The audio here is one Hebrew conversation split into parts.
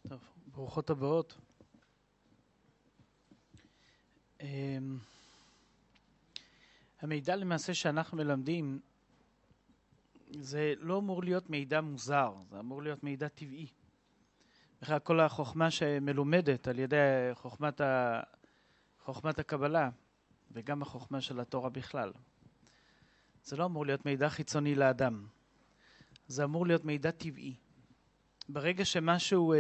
טוב, ברוכות הבאות. המידע למעשה שאנחנו מלמדים זה לא אמור להיות מידע מוזר, זה אמור להיות מידע טבעי. בכלל כל החוכמה שמלומדת על ידי חוכמת הקבלה וגם החוכמה של התורה בכלל. זה לא אמור להיות מידע חיצוני לאדם, זה אמור להיות מידע טבעי. ברגע שמשהו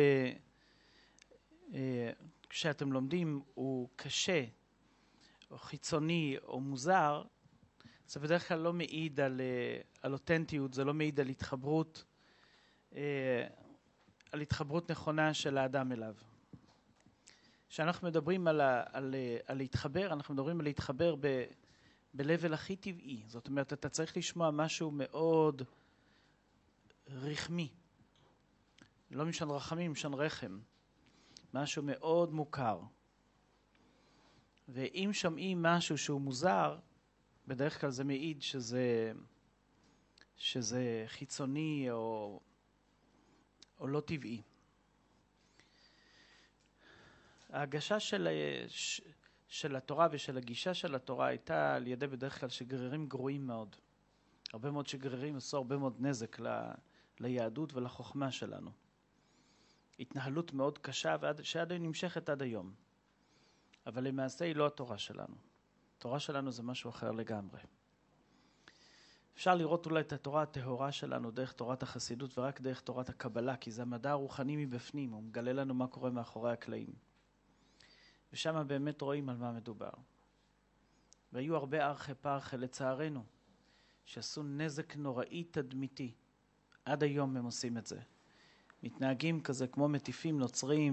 כשאתם לומדים הוא קשה או חיצוני או מוזר, זה בדרך כלל לא מעיד על אותנטיות, זה לא מעיד על התחברות נכונה של האדם אליו. כשאנחנו מדברים על להתחבר, אנחנו מדברים על להתחבר ב-level הכי טבעי. זאת אומרת, אתה צריך לשמוע משהו מאוד רחמי. לא משן רחמים, משן רחם. משהו מאוד מוכר. ואם שומעים משהו שהוא מוזר, בדרך כלל זה מעיד שזה חיצוני או לא טבעי. ההגשה של התורה ושל הגישה של התורה הייתה על ידי בדרך כלל שגרירים גרועים מאוד. הרבה מאוד שגרירים עשו הרבה מאוד נזק ליהדות ולחוכמה שלנו. התנהלות מאוד קשה שעד היום נמשכת עד היום. אבל למעשה היא לא התורה שלנו. התורה שלנו זה משהו אחר לגמרי. אפשר לראות אולי את התורה הטהורה שלנו דרך תורת החסידות ורק דרך תורת הקבלה, כי זה המדע הרוחני מבפנים, הוא מגלה לנו מה קורה מאחורי הקלעים. ושם באמת רואים על מה מדובר. והיו הרבה ארכי פרחי לצערנו, שעשו נזק נוראי תדמיתי. עד היום הם עושים את זה. מתנהגים כזה כמו מטיפים נוצריים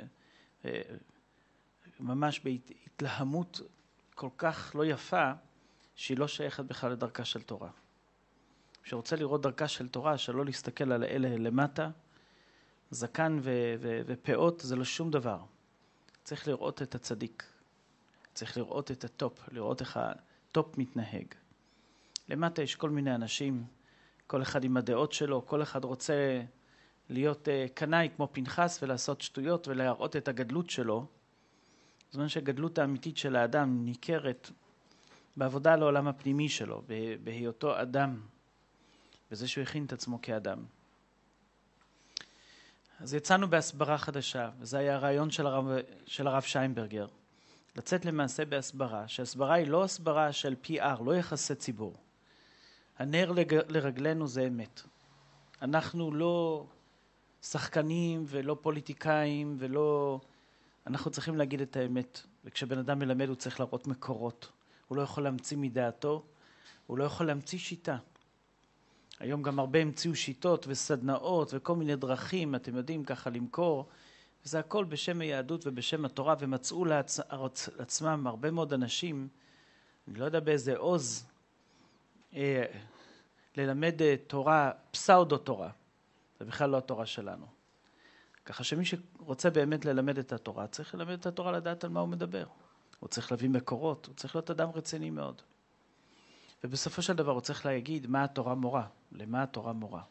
וממש בהתלהמות כל כך לא יפה, שהיא לא שייכת בכלל לדרכה של תורה. שרוצה לראות דרכה של תורה, שלא להסתכל על אלה למטה, זקן ופאות זה לא שום דבר. צריך לראות את הצדיק. צריך לראות את הטופ, לראות איך הטופ מתנהג. למטה יש כל מיני אנשים, כל אחד עם הדעות שלו, כל אחד רוצה להיות קנאי כמו פנחס ולעשות שטויות ולהראות את הגדלות שלו. זאת אומרת שהגדלות האמיתית של האדם ניכרת בעבודה לעולם הפנימי שלו, בהיותו אדם, בזה שהוא הכין את עצמו כאדם. אז יצאנו בהסברה חדשה, וזה היה הרעיון של הרב שיינברגר, לצאת למעשה בהסברה, שהסברה היא לא הסברה של PR, לא יחסי ציבור. הנר לרגלנו זה אמת. אנחנו לא שחקנים ולא פוליטיקאים אנחנו צריכים להגיד את האמת, וכשבן אדם מלמד הוא צריך להראות מקורות. הוא לא יכול להמציא מדעתו, הוא לא יכול להמציא שיטה. היום גם הרבה המציאו שיטות וסדנאות וכל מיני דרכים, אתם יודעים, ככה למכור, וזה הכל בשם היהדות ובשם התורה, ומצאו לעצמם הרבה מאוד אנשים, אני לא יודע באיזה עוז, ללמד תורה, פסאודו תורה. זה בכלל לא התורה שלנו. ככה שמי שרוצה באמת ללמד את התורה, צריך ללמד את התורה לדעת על מה הוא מדבר. הוא צריך להביא מקורות, הוא צריך להיות אדם רציני מאוד. ובסופו של דבר הוא צריך להגיד מה התורה מורה, למה התורה מורה.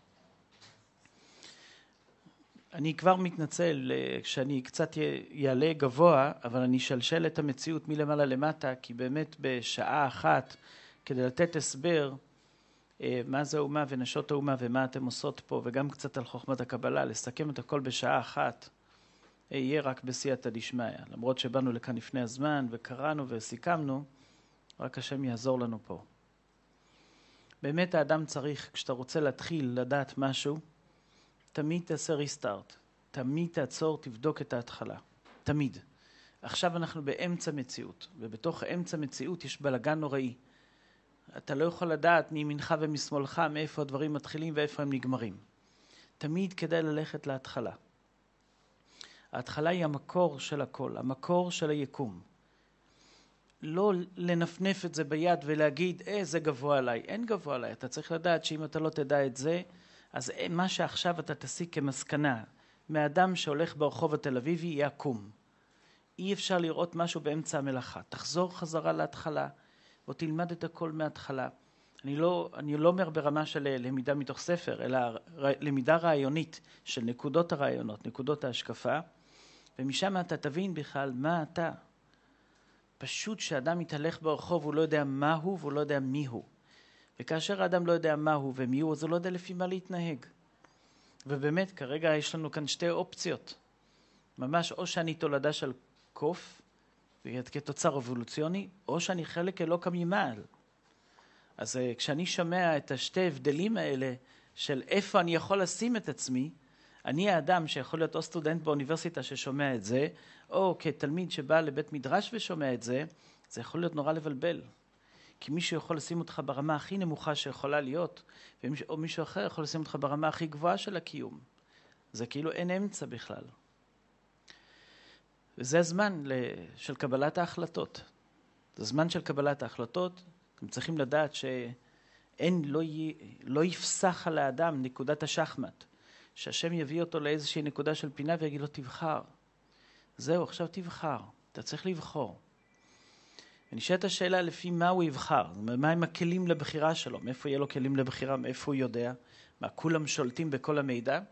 אני כבר מתנצל כשאני קצת יעלה גבוה, אבל אני שלשל את המציאות מלמעלה למטה, כי באמת בשעה אחת, כדי לתת הסבר, מה זה אומה ונשות האומה ומה אתם עושות פה, וגם קצת על חוכמת הקבלה, לסכם את הכל בשעה אחת, יהיה רק בסייעתא דשמיא. למרות שבאנו לכאן לפני הזמן וקראנו וסיכמנו, רק השם יעזור לנו פה. באמת האדם צריך, כשאתה רוצה להתחיל לדעת משהו, תמיד תעשה ריסטארט. תמיד תעצור, תבדוק את ההתחלה. תמיד. עכשיו אנחנו באמצע מציאות, ובתוך אמצע מציאות יש בלגן נוראי. אתה לא יכול לדעת מימינך ומשמאלך מאיפה הדברים מתחילים ואיפה הם נגמרים. תמיד כדאי ללכת להתחלה. ההתחלה היא המקור של הכל, המקור של היקום. לא לנפנף את זה ביד ולהגיד, זה גבוה עליי. אין גבוה עליי. אתה צריך לדעת שאם אתה לא תדע את זה, אז מה שעכשיו אתה תסיק כמסקנה, מהאדם שהולך ברחוב התל אביבי יקום. אי אפשר לראות משהו באמצע המלאכה. תחזור חזרה להתחלה, או תלמד את הכל מההתחלה. אני לא אומר ברמה של למידה מתוך ספר, אלא למידה רעיונית של נקודות הרעיונות, נקודות ההשקפה, ומשם אתה תבין בכלל מה אתה. פשוט שאדם מתהלך ברחוב, הוא לא יודע מה הוא והוא לא יודע מי הוא. וכאשר האדם לא יודע מה הוא ומי הוא, אז הוא לא יודע לפי מה להתנהג. ובאמת, כרגע יש לנו כאן שתי אופציות. ממש, או שאני תולדה של קוף, כתוצר אבולוציוני, או שאני חלק אלוקא ממעל. אז כשאני שומע את השתי הבדלים האלה של איפה אני יכול לשים את עצמי, אני האדם שיכול להיות או סטודנט באוניברסיטה ששומע את זה, או כתלמיד שבא לבית מדרש ושומע את זה, זה יכול להיות נורא לבלבל. כי מישהו יכול לשים אותך ברמה הכי נמוכה שיכולה להיות, או מישהו אחר יכול לשים אותך ברמה הכי גבוהה של הקיום. זה כאילו אין אמצע בכלל. וזה הזמן של קבלת ההחלטות. זה זמן של קבלת ההחלטות. אתם צריכים לדעת לא יפסח על האדם נקודת השחמט. שהשם יביא אותו לאיזושהי נקודה של פינה ויגיד לו תבחר. זהו, עכשיו תבחר. אתה צריך לבחור. ונשאלת השאלה לפי מה הוא יבחר. מה הם הכלים לבחירה שלו? מאיפה יהיה לו כלים לבחירה? מאיפה הוא יודע? מה, כולם שולטים בכל המידע?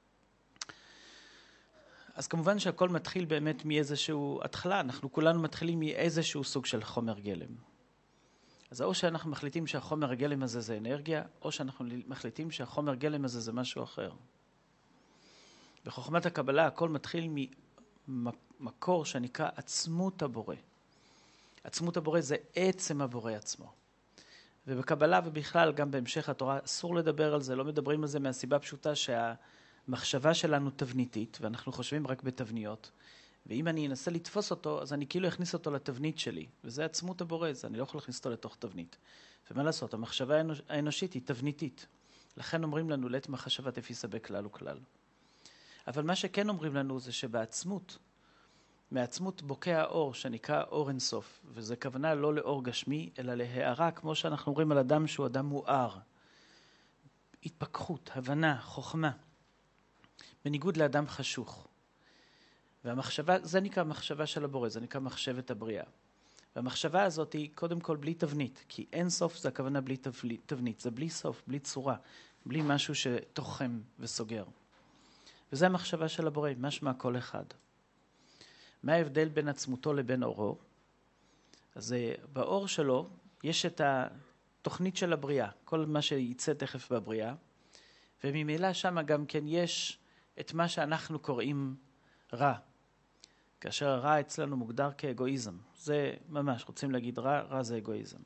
אז כמובן שהכל מתחיל באמת מאיזשהו התחלה. אנחנו כולנו מתחילים מאיזשהו סוג של חומר גלם. אז או שאנחנו מחליטים שהחומר הגלם הזה זה אנרגיה, או שאנחנו מחליטים שהחומר גלם הזה זה משהו אחר. בחוכמת הקבלה הכל מתחיל ממקור שנקרא עצמות הבורא. עצמות הבורא זה עצם הבורא עצמו. ובקבלה ובכלל גם בהמשך התורה אסור לדבר על זה, לא מדברים על זה מהסיבה פשוטה שהמחשבה שלנו תבניתית, ואנחנו חושבים רק בתבניות. ואם אני אנסה לתפוס אותו, אז אני כאילו אכניס אותו לתבנית שלי. וזה עצמות הבורא, זה אני לא יכול להכניס אותו לתוך תבנית. ומה לעשות, המחשבה האנושית היא תבניתית. לכן אומרים לנו, לית מחשבה תפיסה בכלל וכלל. אבל מה שכן אומרים לנו זה שבעצמות, מעצמות בוקע האור שנקרא אור אינסוף, וזה כוונה לא לאור גשמי, אלא להארה, כמו שאנחנו אומרים על אדם שהוא אדם מואר. התפכחות, הבנה, חוכמה, בניגוד לאדם חשוך. והמחשבה, זה נקרא מחשבה של הבורא, זה נקרא מחשבת הבריאה. והמחשבה הזאת היא קודם כל בלי תבנית, כי אין סוף זה הכוונה בלי תבנית, זה בלי סוף, בלי צורה, בלי משהו שתוחם וסוגר. וזה המחשבה של הבורא, משמע כל אחד. מה ההבדל בין עצמותו לבין אורו? אז באור שלו יש את התוכנית של הבריאה, כל מה שיצא תכף בבריאה, וממילא שם גם כן יש את מה שאנחנו קוראים רע. כאשר הרע אצלנו מוגדר כאגואיזם. זה ממש, רוצים להגיד רע, רע זה אגואיזם.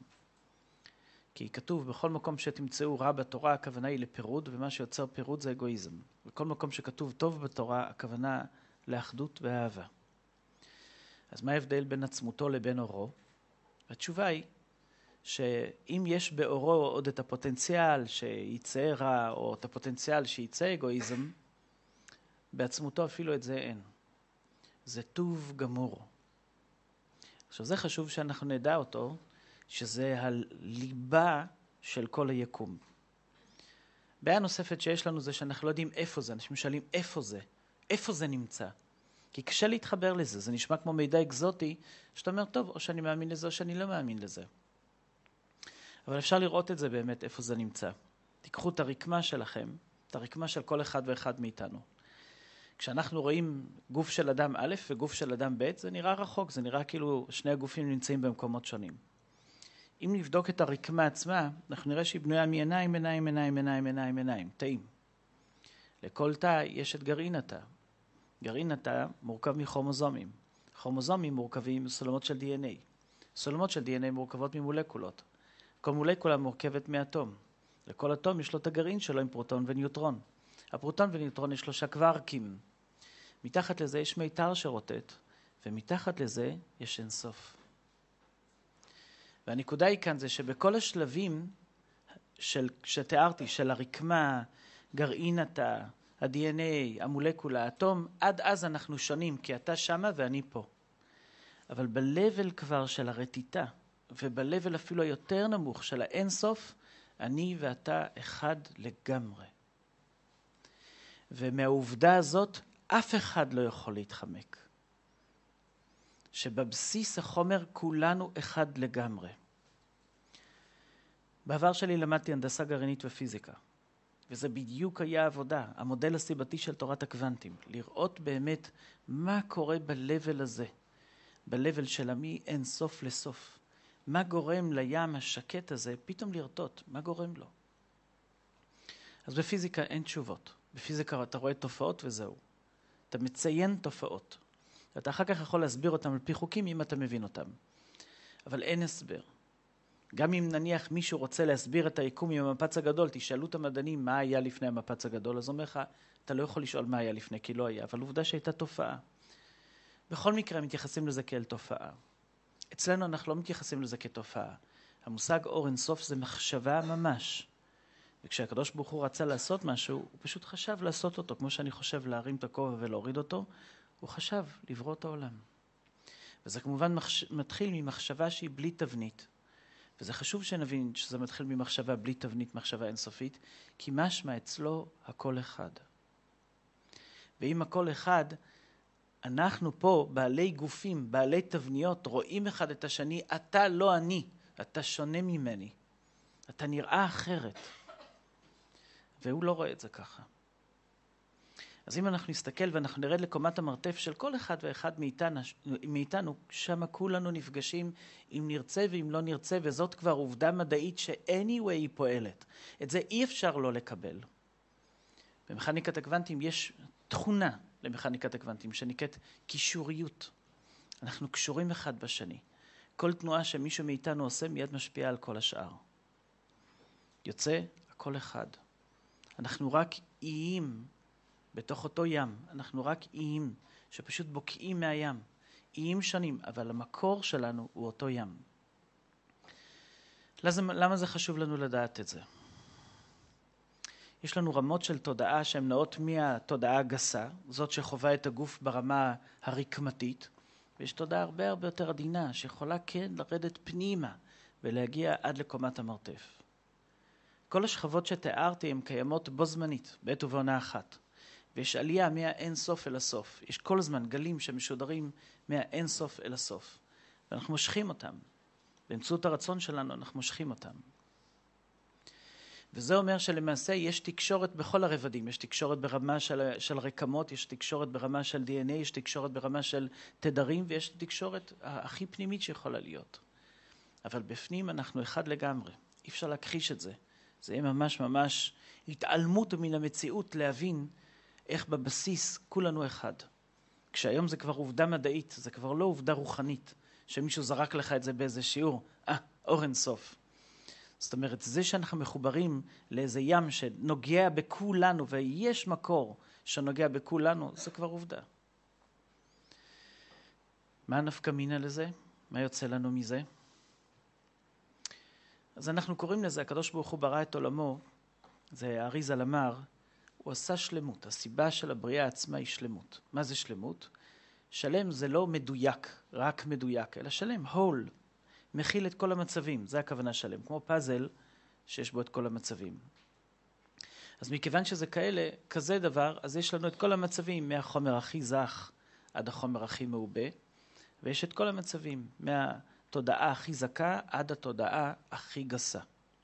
כי כתוב בכל מקום שתמצאו רע בתורה, הכוונה היא לפירוד, ומה שיוצר פירוד זה אגואיזם. בכל מקום שכתוב טוב בתורה, הכוונה לאחדות ואהבה. אז מה ההבדל בין עצמותו לבין אורו? התשובה היא שאם יש באורו עוד את הפוטנציאל שיצא רע, או את הפוטנציאל שיצא אגואיזם, בעצמותו אפילו את זה אין. זה טוב גמור. עכשיו זה חשוב שאנחנו נדע אותו, שזה הליבה של כל היקום. בעיה נוספת שיש לנו זה שאנחנו לא יודעים איפה זה, אנשים שואלים איפה זה נמצא. כי קשה להתחבר לזה, זה נשמע כמו מידע אקזוטי, שאתה אומר, טוב, או שאני מאמין לזה או שאני לא מאמין לזה. אבל אפשר לראות את זה באמת, איפה זה נמצא. תיקחו את הרקמה שלכם, את הרקמה של כל אחד ואחד מאיתנו. כשאנחנו רואים גוף של אדם א' וגוף של אדם ב', זה נראה רחוק, זה נראה כאילו שני הגופים נמצאים במקומות שונים. אם נבדוק את הרקמה עצמה, אנחנו נראה שהיא בנויה מעיניים, עיניים, תאים. לכל תא יש את גרעין התא. גרעין התא מורכב מכרומוזומים. כרומוזומים מורכבים מסולמות של DNA. סולמות של DNA מורכבות ממולקולות. כל מולקולה מורכבת מאטום. לכל אטום יש לו את הגרעין שלו עם פרוטון וניוטרון. הפרוטון וניוטרון יש לו שקווארקים. מתחת לזה יש מיתר שרוטט, ומתחת לזה יש אינסוף. והנקודה היא כאן זה שבכל השלבים שתיארתי, של הרקמה, גרעין התא, ה-DNA, המולקולה, האטום, עד אז אנחנו שונים, כי אתה שמה ואני פה. אבל בלבל כבר של הרטיטה, ובלבל אפילו היותר נמוך של האינסוף, אני ואתה אחד לגמרי. ומהעובדה הזאת, אף אחד לא יכול להתחמק. שבבסיס החומר כולנו אחד לגמרי. בעבר שלי למדתי הנדסה גרעינית ופיזיקה, וזה בדיוק היה העבודה, המודל הסיבתי של תורת הקוונטים, לראות באמת מה קורה ב-level הזה, ב-level של המי אין סוף לסוף. מה גורם לים השקט הזה פתאום לרטוט? מה גורם לו? אז בפיזיקה אין תשובות. בפיזיקה אתה רואה תופעות וזהו. אתה מציין תופעות. ואתה אחר כך יכול להסביר אותם על פי חוקים אם אתה מבין אותם. אבל אין הסבר. גם אם נניח מישהו רוצה להסביר את היקום עם המפץ הגדול, תשאלו את המדענים מה היה לפני המפץ הגדול, אז אומר לך, אתה לא יכול לשאול מה היה לפני, כי לא היה, אבל עובדה שהייתה תופעה. בכל מקרה מתייחסים לזה כאל תופעה. אצלנו אנחנו לא מתייחסים לזה כתופעה. המושג אור אין סוף זה מחשבה ממש. וכשהקדוש ברוך הוא רצה לעשות משהו, הוא פשוט חשב לעשות אותו, כמו שאני חושב להרים את הכובע ולהוריד אותו, הוא חשב לברוא את העולם. וזה כמובן מתחיל ממחשבה שהיא בלי תבנית. וזה חשוב שנבין שזה מתחיל ממחשבה בלי תבנית, מחשבה אינסופית, כי משמע אצלו הכל אחד. ואם הכל אחד, אנחנו פה בעלי גופים, בעלי תבניות, רואים אחד את השני, אתה לא אני, אתה שונה ממני. אתה נראה אחרת. והוא לא רואה את זה ככה. אז אם אנחנו נסתכל ואנחנו נרד לקומת המרתף של כל אחד ואחד מאיתנו, שם כולנו נפגשים אם נרצה ואם לא נרצה, וזאת כבר עובדה מדעית ש-anyway היא פועלת. את זה אי אפשר לא לקבל. במכניקת הקוונטים יש תכונה למכניקת הקוונטים שנקראת קישוריות. אנחנו קשורים אחד בשני. כל תנועה שמישהו מאיתנו עושה מיד משפיעה על כל השאר. יוצא הכל אחד. אנחנו רק איים בתוך אותו ים, אנחנו רק איים שפשוט בוקעים מהים, איים שונים, אבל המקור שלנו הוא אותו ים. למה זה חשוב לנו לדעת את זה? יש לנו רמות של תודעה שהן נעות מהתודעה הגסה, זאת שחווה את הגוף ברמה הרקמתית, ויש תודעה הרבה הרבה יותר עדינה, שיכולה כן לרדת פנימה ולהגיע עד לקומת המרתף. כל השכבות שתיארתי הן קיימות בו זמנית, בעת ובעונה אחת. ויש עלייה מהאין סוף אל הסוף. יש כל הזמן גלים שמשודרים מהאין סוף אל הסוף. ואנחנו מושכים אותם. באמצעות הרצון שלנו אנחנו מושכים אותם. וזה אומר שלמעשה יש תקשורת בכל הרבדים. יש תקשורת ברמה של רקמות, יש תקשורת ברמה של DNA, יש תקשורת ברמה של תדרים, ויש תקשורת הכי פנימית שיכולה להיות. אבל בפנים אנחנו אחד לגמרי. אי אפשר להכחיש את זה. זה יהיה ממש ממש התעלמות מן המציאות להבין איך בבסיס כולנו אחד. כשהיום זה כבר עובדה מדעית, זה כבר לא עובדה רוחנית, שמישהו זרק לך את זה באיזה שיעור, אור אין סוף. זאת אומרת, זה שאנחנו מחוברים לאיזה ים שנוגע בכולנו, ויש מקור שנוגע בכולנו, זה כבר עובדה. מה הנפקא מינה לזה? מה יוצא לנו מזה? אז אנחנו קוראים לזה, הקדוש ברוך הוא ברא את עולמו, זה אריז"ל אמר, הוא עשה שלמות. הסיבה של הבריאה עצמה היא שלמות. מה זה שלמות? שלם זה לא מדויק, רק מדויק, אלא שלם, whole, מכיל את כל המצבים. זה הכוונה שלם, כמו פאזל שיש בו את כל המצבים. אז מכיוון שזה כזה דבר, אז יש לנו את כל המצבים, מהחומר הכי זך עד החומר הכי מעובה, ויש את כל המצבים, מהתודעה הכי זכה עד התודעה הכי גסה.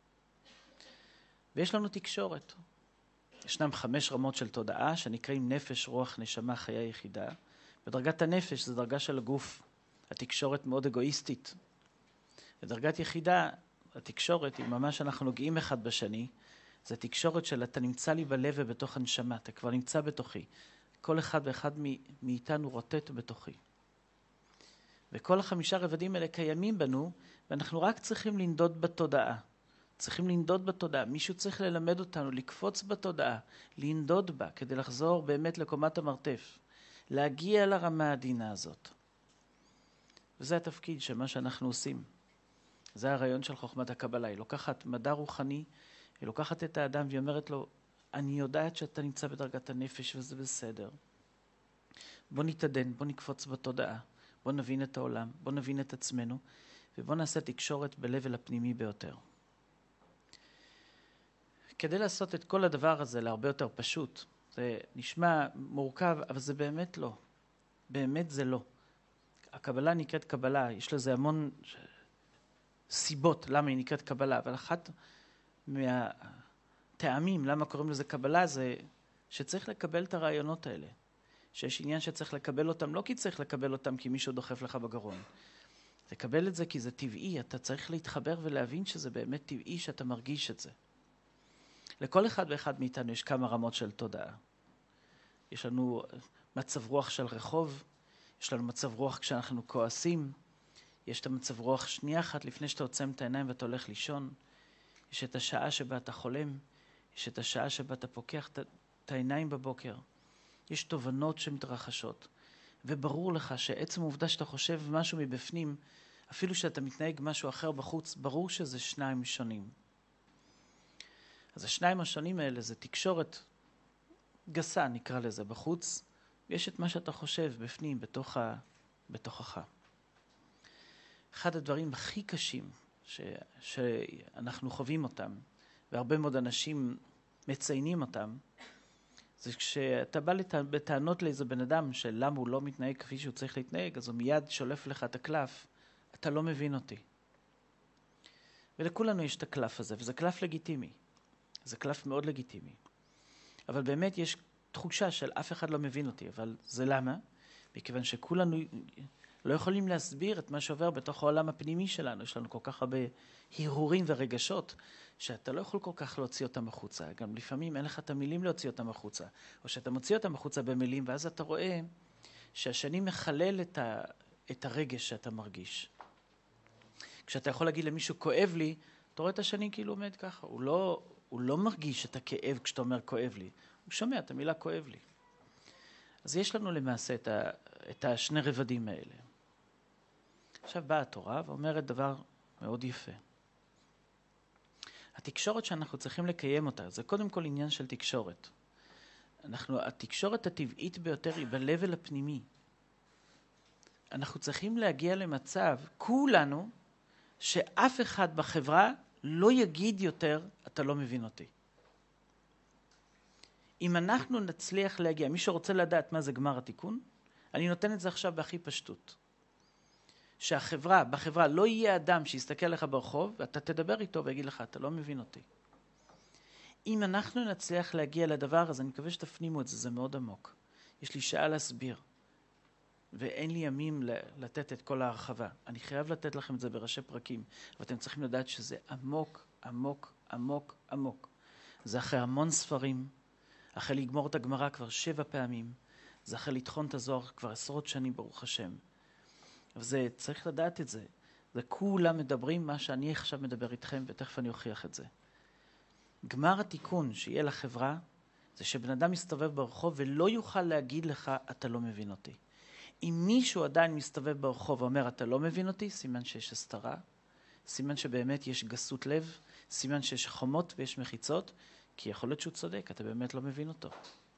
ויש לנו תקשורת. ישנם 5 רמות של תודעה שנקראים נפש, רוח, נשמה, חיה יחידה. בדרגת הנפש זה דרגה של הגוף. התקשורת מאוד אגואיסטית. בדרגת יחידה, התקשורת, אם ממש אנחנו נוגעים אחד בשני, זה תקשורת של אתה נמצא לי בלב ובתוך הנשמה, אתה כבר נמצא בתוכי. כל אחד ואחד מאיתנו רוטט בתוכי. וכל 5 רבדים האלה קיימים בנו, ואנחנו רק צריכים לנדוד בתודעה. צריכים לנדוד בתודעה. מישהו צריך ללמד אותנו, לקפוץ בתודעה, לנדוד בה, כדי לחזור באמת לקומת המרתף. להגיע לרמה העדינה הזאת. וזה התפקיד של מה שאנחנו עושים. זה הרעיון של חוכמת הקבלה. היא לוקחת מדע רוחני, היא לוקחת את האדם והיא אומרת לו, אני יודעת שאתה נמצא בדרגת הנפש וזה בסדר. בוא נתעדן, בוא נקפוץ בתודעה, בוא נבין את העולם, בוא נבין את עצמנו, ובוא נעשה תקשורת ב-level הפנימי ביותר. כדי לעשות את כל הדבר הזה להרבה יותר פשוט, זה נשמע מורכב, אבל זה באמת לא. באמת זה לא. הקבלה נקראת קבלה, יש לזה המון סיבות למה היא נקראת קבלה, אבל אחת מהטעמים למה קוראים לזה קבלה זה שצריך לקבל את הרעיונות האלה. שיש עניין שצריך לקבל אותם, לא כי צריך לקבל אותם כי מישהו דוחף לך בגרון. לקבל את זה כי זה טבעי, אתה צריך להתחבר ולהבין שזה באמת טבעי שאתה מרגיש את זה. לכל אחד ואחד מאיתנו יש כמה רמות של תודעה. יש לנו מצב רוח של רחוב, יש לנו מצב רוח כשאנחנו כועסים, יש את המצב רוח שנייה אחת לפני שאתה עוצם את העיניים ואתה הולך לישון, יש את השעה שבה אתה חולם, יש את השעה שבה אתה פוקח את העיניים בבוקר, יש תובנות שמתרחשות, וברור לך שעצם העובדה שאתה חושב משהו מבפנים, אפילו שאתה מתנהג משהו אחר בחוץ, ברור שזה שניים שונים. אז השניים השונים האלה זה תקשורת גסה, נקרא לזה, בחוץ, ויש את מה שאתה חושב בפנים, בתוכך. אחד הדברים הכי קשים שאנחנו חווים אותם, והרבה מאוד אנשים מציינים אותם, זה כשאתה בא בטענות לאיזה בן אדם של למה הוא לא מתנהג כפי שהוא צריך להתנהג, אז הוא מיד שולף לך את הקלף, אתה לא מבין אותי. ולכולנו יש את הקלף הזה, וזה קלף לגיטימי. זה קלף מאוד לגיטימי. אבל באמת יש תחושה של אף אחד לא מבין אותי, אבל זה למה? מכיוון שכולנו לא יכולים להסביר את מה שעובר בתוך העולם הפנימי שלנו. יש לנו כל כך הרבה הרהורים ורגשות, שאתה לא יכול כל כך להוציא אותם החוצה. גם לפעמים אין לך את המילים להוציא אותם החוצה. או שאתה מוציא אותם החוצה במילים, ואז אתה רואה שהשני מחלל את הרגש שאתה מרגיש. כשאתה יכול להגיד למישהו כואב לי, אתה רואה את השני כאילו עומד ככה. הוא לא מרגיש את הכאב כשאתה אומר כואב לי. הוא שומע את המילה כואב לי. אז יש לנו למעשה את השני רבדים האלה. עכשיו באה התורה ואומרת דבר מאוד יפה. התקשורת שאנחנו צריכים לקיים אותה, זה קודם כל עניין של תקשורת. התקשורת הטבעית ביותר היא ב-level הפנימי. אנחנו צריכים להגיע למצב, כולנו, שאף אחד בחברה לא יגיד יותר, אתה לא מבין אותי. אם אנחנו נצליח להגיע, מי שרוצה לדעת מה זה גמר התיקון, אני נותן את זה עכשיו בהכי פשטות. בחברה לא יהיה אדם שיסתכל לך ברחוב, ואתה תדבר איתו ויגיד לך, אתה לא מבין אותי. אם אנחנו נצליח להגיע לדבר, אז אני מקווה שתפנימו את זה, זה מאוד עמוק. יש לי שעה להסביר, ואין לי ימים לתת את כל ההרחבה. אני חייב לתת לכם את זה בראשי פרקים, ואתם צריכים לדעת שזה עמוק, עמוק, עמוק, עמוק. זה אחרי המון ספרים, אחרי לגמור את הגמרא כבר 7 פעמים, זה אחרי לטחון את הזוהר כבר 10 שנים, ברוך השם. וזה, צריך לדעת את זה. זה כולם מדברים מה שאני עכשיו מדבר איתכם, ותכף אני אוכיח את זה. גמר התיקון שיהיה לחברה, זה שבן אדם מסתובב ברחוב ולא יוכל להגיד לך, אתה לא מבין אותי. אם מישהו עדיין מסתובב ברחוב ואומר, אתה לא מבין אותי, סימן שיש הסתרה, סימן שבאמת יש גסות לב, סימן שיש חומות ויש מחיצות, כי יכול להיות שהוא צודק, אתה באמת לא מבין אותו.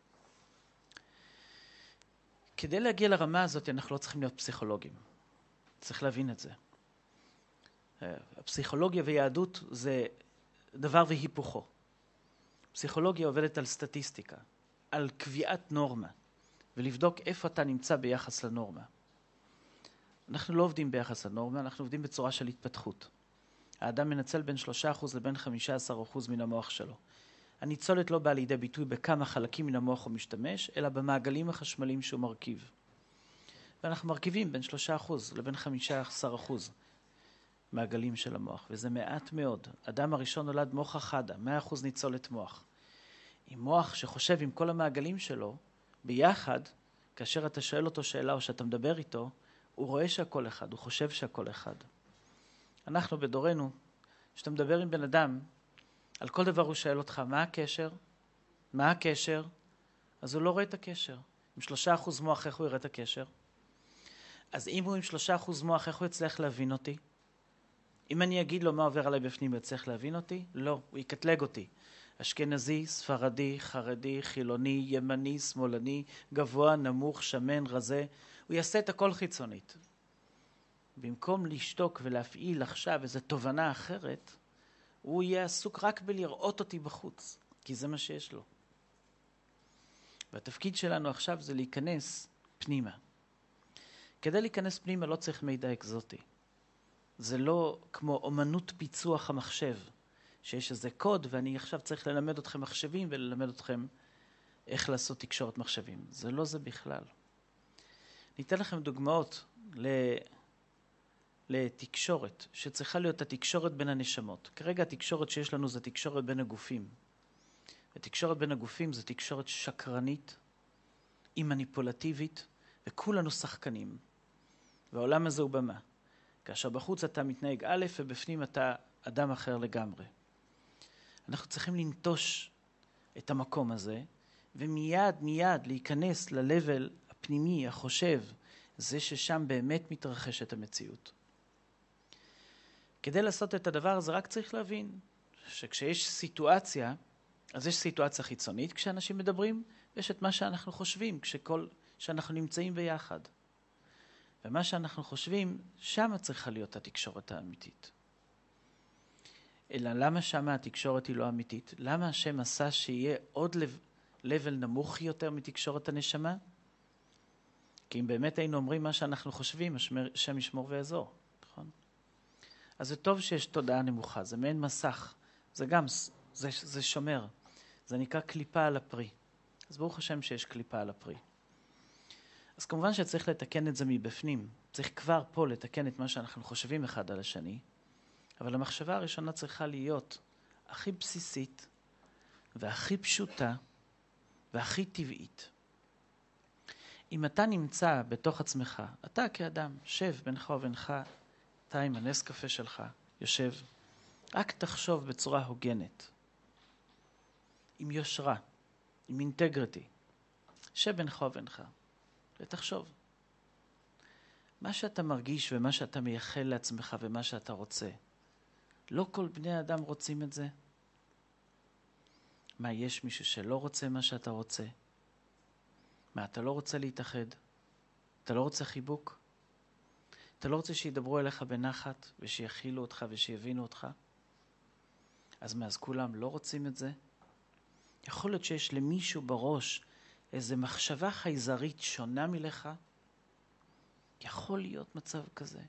כדי להגיע לרמה הזאת, אנחנו לא צריכים להיות פסיכולוגים. צריך להבין את זה. הפסיכולוגיה ויהדות זה דבר והיפוכו. פסיכולוגיה עובדת על סטטיסטיקה, על קביעת נורמה, ולבדוק איפה אתה נמצא ביחס לנורמה. אנחנו לא עובדים ביחס לנורמה, אנחנו עובדים בצורה של התפתחות. האדם מנצל בין 3% לבין 15% מן המוח שלו. הניצולת לא באה לידי ביטוי בכמה חלקים מן המוח הוא משתמש, אלא במעגלים החשמליים שהוא מרכיב. ואנחנו מרכיבים בין 3% לבין 15% מעגלים של המוח, וזה מעט מאוד. אדם הראשון נולד מוח החדה, 100% ניצולת מוח. עם מוח שחושב עם כל המעגלים שלו, ביחד, כאשר אתה שואל אותו שאלה או שאתה מדבר איתו, הוא רואה שהכל אחד, הוא חושב שהכל אחד. אנחנו בדורנו, כשאתה מדבר עם בן אדם, על כל דבר הוא שואל אותך, מה הקשר? מה הקשר? אז הוא לא רואה את הקשר. עם 3% מוח, איך הוא יראה את הקשר? אז אם הוא עם 3% מוח, איך הוא יצליח להבין אותי? אם אני אגיד לו מה עובר עליי בפנים, הוא יצליח להבין אותי? לא, הוא יקטלג אותי. אשכנזי, ספרדי, חרדי, חילוני, ימני, שמאלני, גבוה, נמוך, שמן, רזה. הוא יעשה את הכל חיצונית. במקום לשתוק ולהפעיל עכשיו איזו תובנה אחרת, הוא יהיה עסוק רק בלראות אותי בחוץ, כי זה מה שיש לו. והתפקיד שלנו עכשיו זה להיכנס פנימה. כדי להיכנס פנימה לא צריך מידע אקזוטי. זה לא כמו אומנות פיצוח המחשב, שיש איזה קוד ואני עכשיו צריך ללמד אתכם מחשבים וללמד אתכם איך לעשות תקשורת מחשבים. זה לא זה בכלל. ניתן לכם דוגמאות לתקשורת, שצריכה להיות התקשורת בין הנשמות. כרגע התקשורת שיש לנו זה תקשורת בין הגופים. התקשורת בין הגופים זה תקשורת שקרנית, היא מניפולטיבית, וכולנו שחקנים. והעולם הזה הוא במה. כאשר בחוץ אתה מתנהג א' ובפנים אתה אדם אחר לגמרי. אנחנו צריכים לנטוש את המקום הזה, ומיד להיכנס ל-level הפנימי, החושב, זה ששם באמת מתרחשת המציאות. כדי לעשות את הדבר הזה רק צריך להבין שכשיש סיטואציה, אז יש סיטואציה חיצונית כשאנשים מדברים, ויש את מה שאנחנו חושבים כשאנחנו נמצאים ביחד. ומה שאנחנו חושבים, שם צריכה להיות התקשורת האמיתית. אלא למה שם התקשורת היא לא אמיתית? למה השם עשה שיהיה עוד level נמוך יותר מתקשורת הנשמה? כי אם באמת היינו אומרים מה שאנחנו חושבים, השם ישמור ויעזור, נכון? אז זה טוב שיש תודעה נמוכה, זה מעין מסך, זה גם, זה שומר, זה נקרא קליפה על הפרי. אז ברוך השם שיש קליפה על הפרי. אז כמובן שצריך לתקן את זה מבפנים, צריך כבר פה לתקן את מה שאנחנו חושבים אחד על השני, אבל המחשבה הראשונה צריכה להיות הכי בסיסית והכי פשוטה והכי טבעית. אם אתה נמצא בתוך עצמך, אתה כאדם, שב בינך ובינך, אתה עם הנס קפה שלך, יושב, רק תחשוב בצורה הוגנת, עם יושרה, עם אינטגריטי, שב בינך ובינך, ותחשוב. מה שאתה מרגיש ומה שאתה מייחל לעצמך ומה שאתה רוצה, לא כל בני האדם רוצים את זה. מה, יש מישהו שלא רוצה מה שאתה רוצה? מה, אתה לא רוצה להתאחד? אתה לא רוצה חיבוק? אתה לא רוצה שידברו אליך בנחת ושיכילו אותך ושיבינו אותך? אז מה, אז כולם לא רוצים את זה? יכול להיות שיש למישהו בראש איזו מחשבה חייזרית שונה מלך? יכול להיות מצב כזה.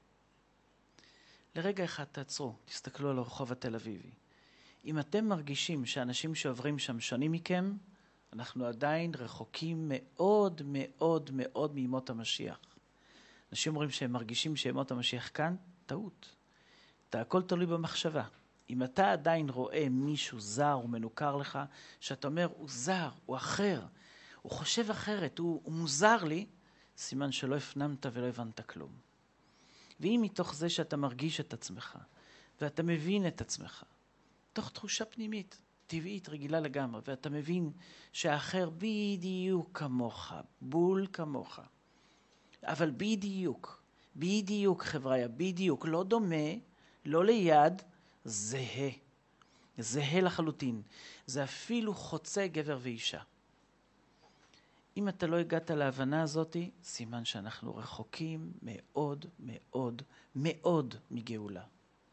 לרגע אחד תעצרו, תסתכלו על הרחוב התל אביבי. אם אתם מרגישים שאנשים שעוברים שם שונים מכם, אנחנו עדיין רחוקים מאוד מאוד מאוד מימות המשיח. אנשים אומרים שהם מרגישים שימות המשיח כאן, טעות. הכל תלוי במחשבה. אם אתה עדיין רואה מישהו זר ומנוכר לך, שאתה אומר, הוא זר, הוא אחר, הוא חושב אחרת, הוא מוזר לי, סימן שלא הפנמת ולא הבנת כלום. ואם מתוך זה שאתה מרגיש את עצמך, ואתה מבין את עצמך, תוך תחושה פנימית, טבעית, רגילה לגמרי, ואתה מבין שהאחר בדיוק כמוך, בול כמוך. אבל בדיוק חבריה, בדיוק, לא דומה, לא ליד, זהה. זהה לחלוטין. זה אפילו חוצה גבר ואישה. אם אתה לא הגעת להבנה הזאת, סימן שאנחנו רחוקים מאוד מאוד מאוד מגאולה.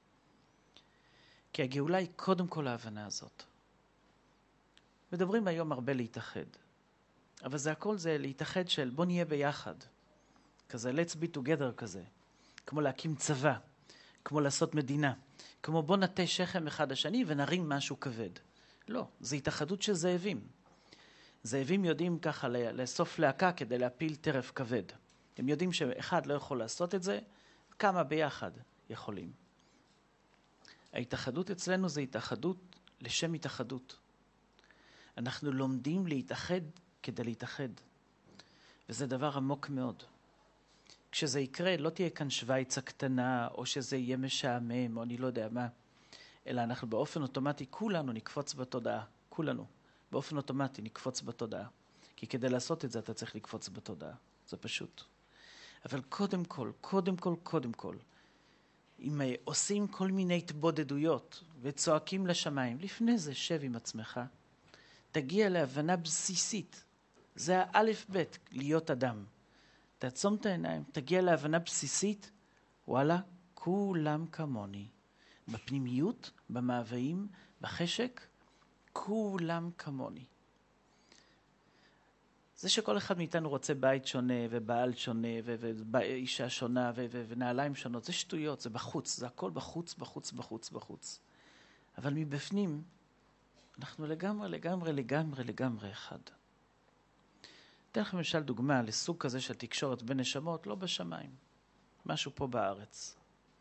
כי הגאולה היא קודם כל ההבנה הזאת. מדברים היום הרבה להתאחד. אבל זה הכל זה להתאחד של בוא נהיה ביחד. כזה let's be together כזה. כמו להקים צבא. כמו לעשות מדינה. כמו בוא נטה שכם אחד השני ונרים משהו כבד. לא, זה התאחדות של זאבים. זאבים יודעים ככה לאסוף להקה כדי להפיל טרף כבד. הם יודעים שאחד לא יכול לעשות את זה, כמה ביחד יכולים. ההתאחדות אצלנו זה התאחדות לשם התאחדות. אנחנו לומדים להתאחד כדי להתאחד. וזה דבר עמוק מאוד. כשזה יקרה, לא תהיה כאן שוויץ הקטנה, או שזה יהיה משעמם, או אני לא יודע מה. אלא אנחנו באופן אוטומטי, כולנו נקפוץ בתודעה. כולנו. באופן אוטומטי נקפוץ בתודעה. כי כדי לעשות את זה אתה צריך לקפוץ בתודעה. זה פשוט. אבל קודם כל, אם עושים כל מיני התבודדויות וצועקים לשמיים, לפני זה שב עם עצמך, תגיע להבנה בסיסית. זה האלף בית, להיות אדם. תעצום את העיניים, תגיע להבנה בסיסית, וואלה, כולם כמוני. בפנימיות, במאוויים, בחשק, כולם כמוני. זה שכל אחד מאיתנו רוצה בית שונה ובעל שונה ואישה שונה ונעליים שונות, זה שטויות, זה בחוץ, זה הכל בחוץ, בחוץ, בחוץ, בחוץ. אבל מבפנים אנחנו לגמרי, לגמרי, לגמרי, לגמרי אחד. אתן לכם למשל דוגמה לסוג כזה של תקשורת בין נשמות, לא בשמיים, משהו פה בארץ.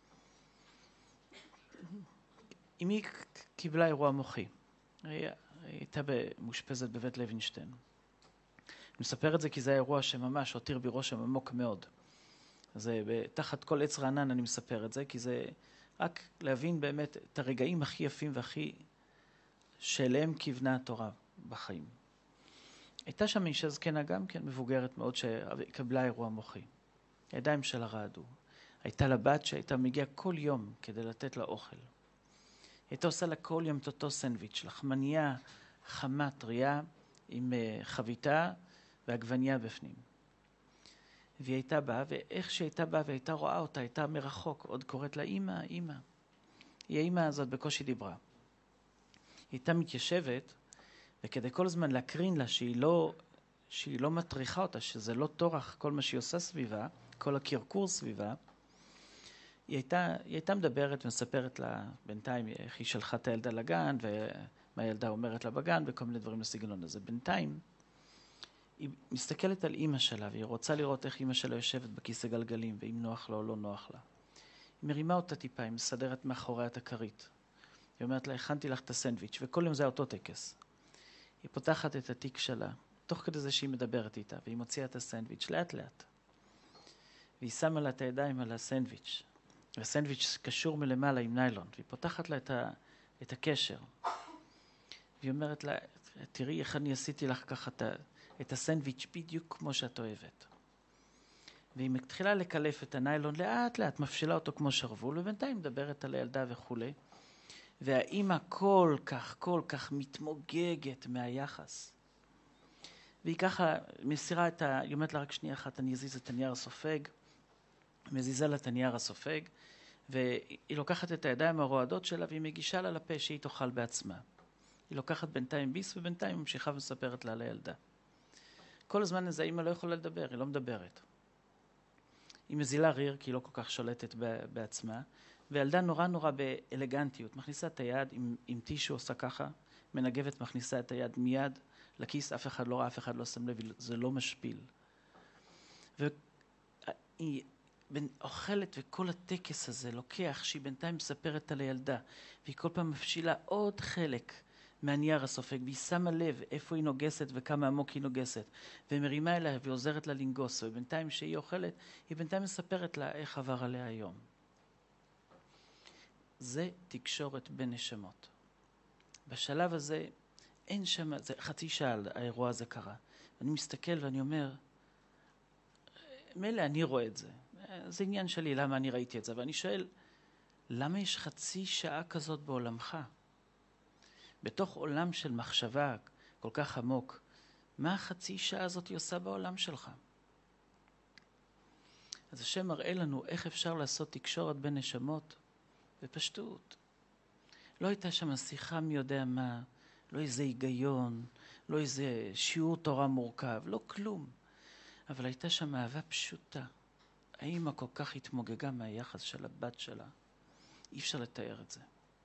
אמי קיבלה אירוע מוחי. היא הייתה מאושפזת בבית לוינשטיין. אני מספר את זה כי זה האירוע שממש הותיר בי רושם עמוק מאוד. זה תחת כל עץ רענן אני מספר את זה, כי זה רק להבין באמת את הרגעים הכי יפים והכי שאליהם כיוונה התורה בחיים. הייתה שם אישה זקנה גם כן מבוגרת מאוד שקבלה אירוע מוחי. הידיים שלה רעדו. הייתה לה בת שהייתה מגיעה כל יום כדי לתת לה אוכל. הייתה עושה לה כל יום את אותו סנדוויץ', לחמניה חמה טריה עם חביתה ועגבניה בפנים. והיא הייתה באה, ואיך שהיא הייתה באה והייתה רואה אותה, הייתה מרחוק, עוד קוראת לה אמא, אמא. היא האמא הזאת בקושי דיברה. היא הייתה מתיישבת, וכדי כל הזמן להקרין לה שהיא לא מטריחה אותה, שזה לא תורח כל מה שהיא עושה סביבה, כל הקרקור סביבה, היא הייתה מדברת ומספרת לה בינתיים איך היא שלחה את הילדה לגן, ומה הילדה אומרת לה בגן, וכל מיני דברים לסגנון הזה. בינתיים, היא מסתכלת על אמא שלה, והיא רוצה לראות איך אמא שלה יושבת בכיסא גלגלים, ואם נוח לה או לא נוח לה. היא מרימה אותה טיפה, היא מסדרת מאחוריה את הכרית. היא אומרת לה, הכנתי לך את הסנדוויץ', וכל יום זה אותו טקס. היא פותחת את התיק שלה, תוך כדי זה שהיא מדברת איתה, והיא מוציאה את הסנדוויץ' לאט לאט. והיא שמה לה את הידיים על הסנדוויץ', והסנדוויץ' קשור מלמעלה עם ניילון, והיא פותחת לה את הקשר. והיא אומרת לה, תראי איך אני עשיתי לך ככה את הסנדוויץ' בדיוק כמו שאת אוהבת. והיא מתחילה לקלף את הניילון לאט לאט, מפשילה אותו כמו שרוול, ובינתיים מדברת על הילדה וכו'. והאימא כל כך מתמוגגת מהיחס. והיא ככה מסירה היא אומרת לה רק שנייה אחת, אני אזיז את הנייר הסופג, מזיזה לה את הנייר הסופג, והיא לוקחת את הידיים הרועדות שלה, והיא מגישה לה לפה שהיא תאכל בעצמה. היא לוקחת בינתיים ביס, ובינתיים היא ממשיכה ומספרת לה על הילדה. כל הזמן הזה האמא לא יכולה לדבר, היא לא מדברת. היא מזילה ריר, כי היא לא כל כך שולטת בעצמה, וילדה נורא באלגנטיות, מכניסה את היד עם טישו עושה ככה, מנגבת, מכניסה את היד מיד לכיס, אף אחד לא שם לב, זה לא משפיל. והיא אוכלת, וכל הטקס הזה לוקח, שהיא בינתיים מספרת על הילדה, והיא כל פעם מפשילה עוד חלק מהנייר הסופג, והיא שמה לב איפה היא נוגסת וכמה עמוק היא נוגסת, ומרימה אליה ועוזרת לה לנגוס, ובינתיים שהיא אוכלת, היא בינתיים מספרת לה איך עבר עליה היום. זה תקשורת בין נשמות. בשלב הזה אין שם, זה חצי שעה האירוע הזה קרה. אני מסתכל ואני אומר, מילא אני רואה את זה. זה עניין שלי למה אני ראיתי את זה. ואני שואל, למה יש חצי שעה כזאת בעולמך? בתוך עולם של מחשבה כל כך עמוק, מה החצי שעה הזאת היא עושה בעולם שלך? אז השם מראה לנו איך אפשר לעשות תקשורת בין נשמות בפשטות. לא הייתה שם שיחה מי יודע מה, לא איזה היגיון, לא איזה שיעור תורה מורכב, לא כלום. אבל הייתה שם אהבה פשוטה. האמא כל כך התמוגגה מהיחס של הבת שלה. אי אפשר לתאר את זה.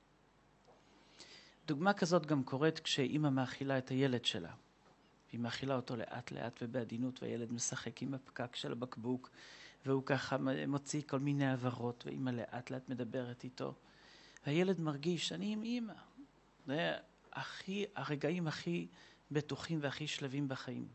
דוגמה כזאת גם קורית כשאמא מאכילה את הילד שלה. היא מאכילה אותו לאט לאט ובעדינות, והילד משחק עם הפקק של הבקבוק, והוא ככה מוציא כל מיני עברות, ואמא לאט לאט מדברת איתו. והילד מרגיש, אני עם אמא. זה הרגעים הכי בטוחים והכי שלבים בחיים.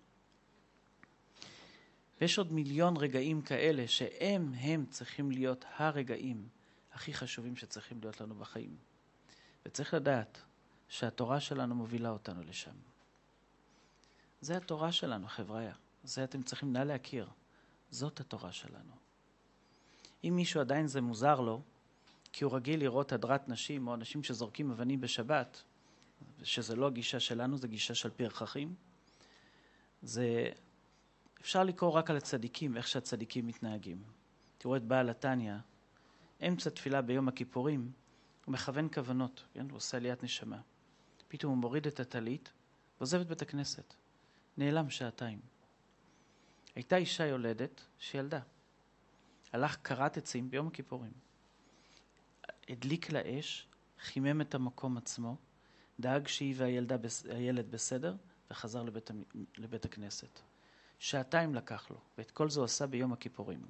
ויש עוד מיליון רגעים כאלה שהם צריכים להיות הרגעים הכי חשובים שצריכים להיות לנו בחיים. וצריך לדעת שהתורה שלנו מובילה אותנו לשם. זה התורה שלנו, חבריה. זה אתם צריכים נא להכיר. זאת התורה שלנו. אם מישהו עדיין זה מוזר לו, כי הוא רגיל לראות הדרת נשים או אנשים שזורקים אבנים בשבת, שזה לא הגישה שלנו, זה גישה של פרחחים, זה אפשר לקרוא רק על הצדיקים, איך שהצדיקים מתנהגים. תראו את בעל התניא, אמצע תפילה ביום הכיפורים, הוא מכוון כוונות, כן? הוא עושה עליית נשמה. פתאום הוא מוריד את הטלית ועוזב את בית הכנסת. נעלם שעתיים. הייתה אישה יולדת שילדה. הלך כרת עצים ביום הכיפורים. הדליק לה אש, חימם את המקום עצמו, דאג שהיא והילד בסדר, וחזר לבית הכנסת. 2 שעות לקח לו, ואת כל זה עשה ביום הכיפורים.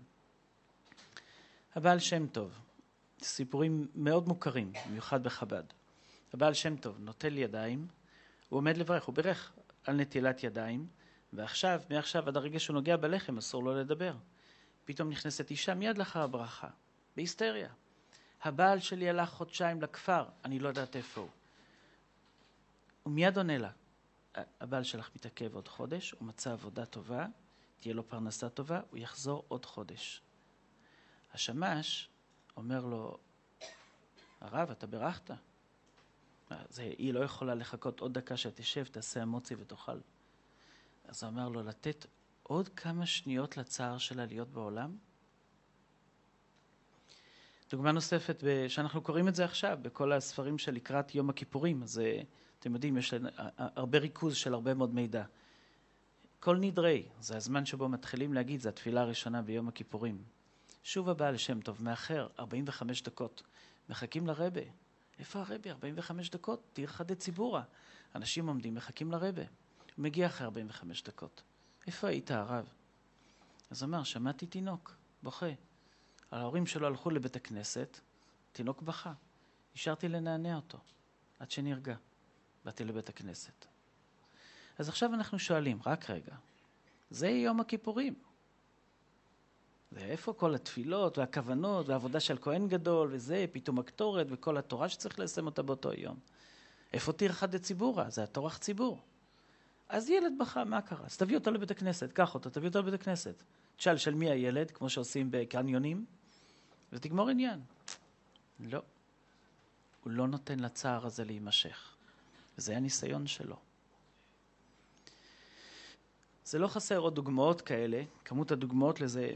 הבעל שם טוב, סיפורים מאוד מוכרים, במיוחד בחב"ד. הבעל שם טוב נוטל ידיים, הוא עומד לברך, הוא בירך על נטילת ידיים, ועכשיו, מעכשיו עד הרגע שהוא נוגע בלחם, אסור לו לדבר. פתאום נכנסת אישה מיד לאחר הברכה, בהיסטריה. הבעל שלי הלך 2 חודשים לכפר, אני לא יודעת איפה הוא. הוא מיד עונה לה, הבעל שלך מתעכב עוד חודש, הוא מצא עבודה טובה, תהיה לו פרנסה טובה, הוא יחזור עוד חודש. השמש אומר לו, הרב, אתה ברכת? היא לא יכולה לחכות עוד דקה שתשב, תעשה המוצי ותאכל. אז הוא אומר לו, לתת עוד כמה שניות לצער שלה להיות בעולם? דוגמה נוספת, שאנחנו קוראים את זה עכשיו, בכל הספרים של לקראת יום הכיפורים, אז אתם יודעים, יש הרבה ריכוז של הרבה מאוד מידע. כל נדרי, זה הזמן שבו מתחילים להגיד, זה התפילה הראשונה ביום הכיפורים. שוב הבעל שם טוב, מאחר, 45 דקות. מחכים לרבה. איפה הרבה? 45 דקות? תירחא דציבורא. אנשים עומדים, מחכים לרבה. הוא מגיע אחרי 45 דקות. איפה היית הרב? אז אמר, שמעתי תינוק, בוכה. ההורים שלו הלכו לבית הכנסת, תינוק בכה. השארתי לנענע אותו, עד שנרגע. באתי לבית הכנסת. אז עכשיו אנחנו שואלים, רק רגע, זה יום הכיפורים. ואיפה כל התפילות והכוונות והעבודה של כהן גדול וזה, פתאום הקטורת וכל התורה שצריך ליישם אותה באותו יום. איפה תירחא דציבורא? זה התורך ציבור. אז ילד בכה, מה קרה? אז תביא אותו לבית הכנסת, קח אותו, תביא אותו לבית הכנסת. תשאל של מי הילד, כמו שעושים בקניונים, ותגמור עניין. לא. הוא לא נותן לצער הזה להימשך. וזה הניסיון שלו. זה לא חסר עוד דוגמאות כאלה, כמות הדוגמאות לזה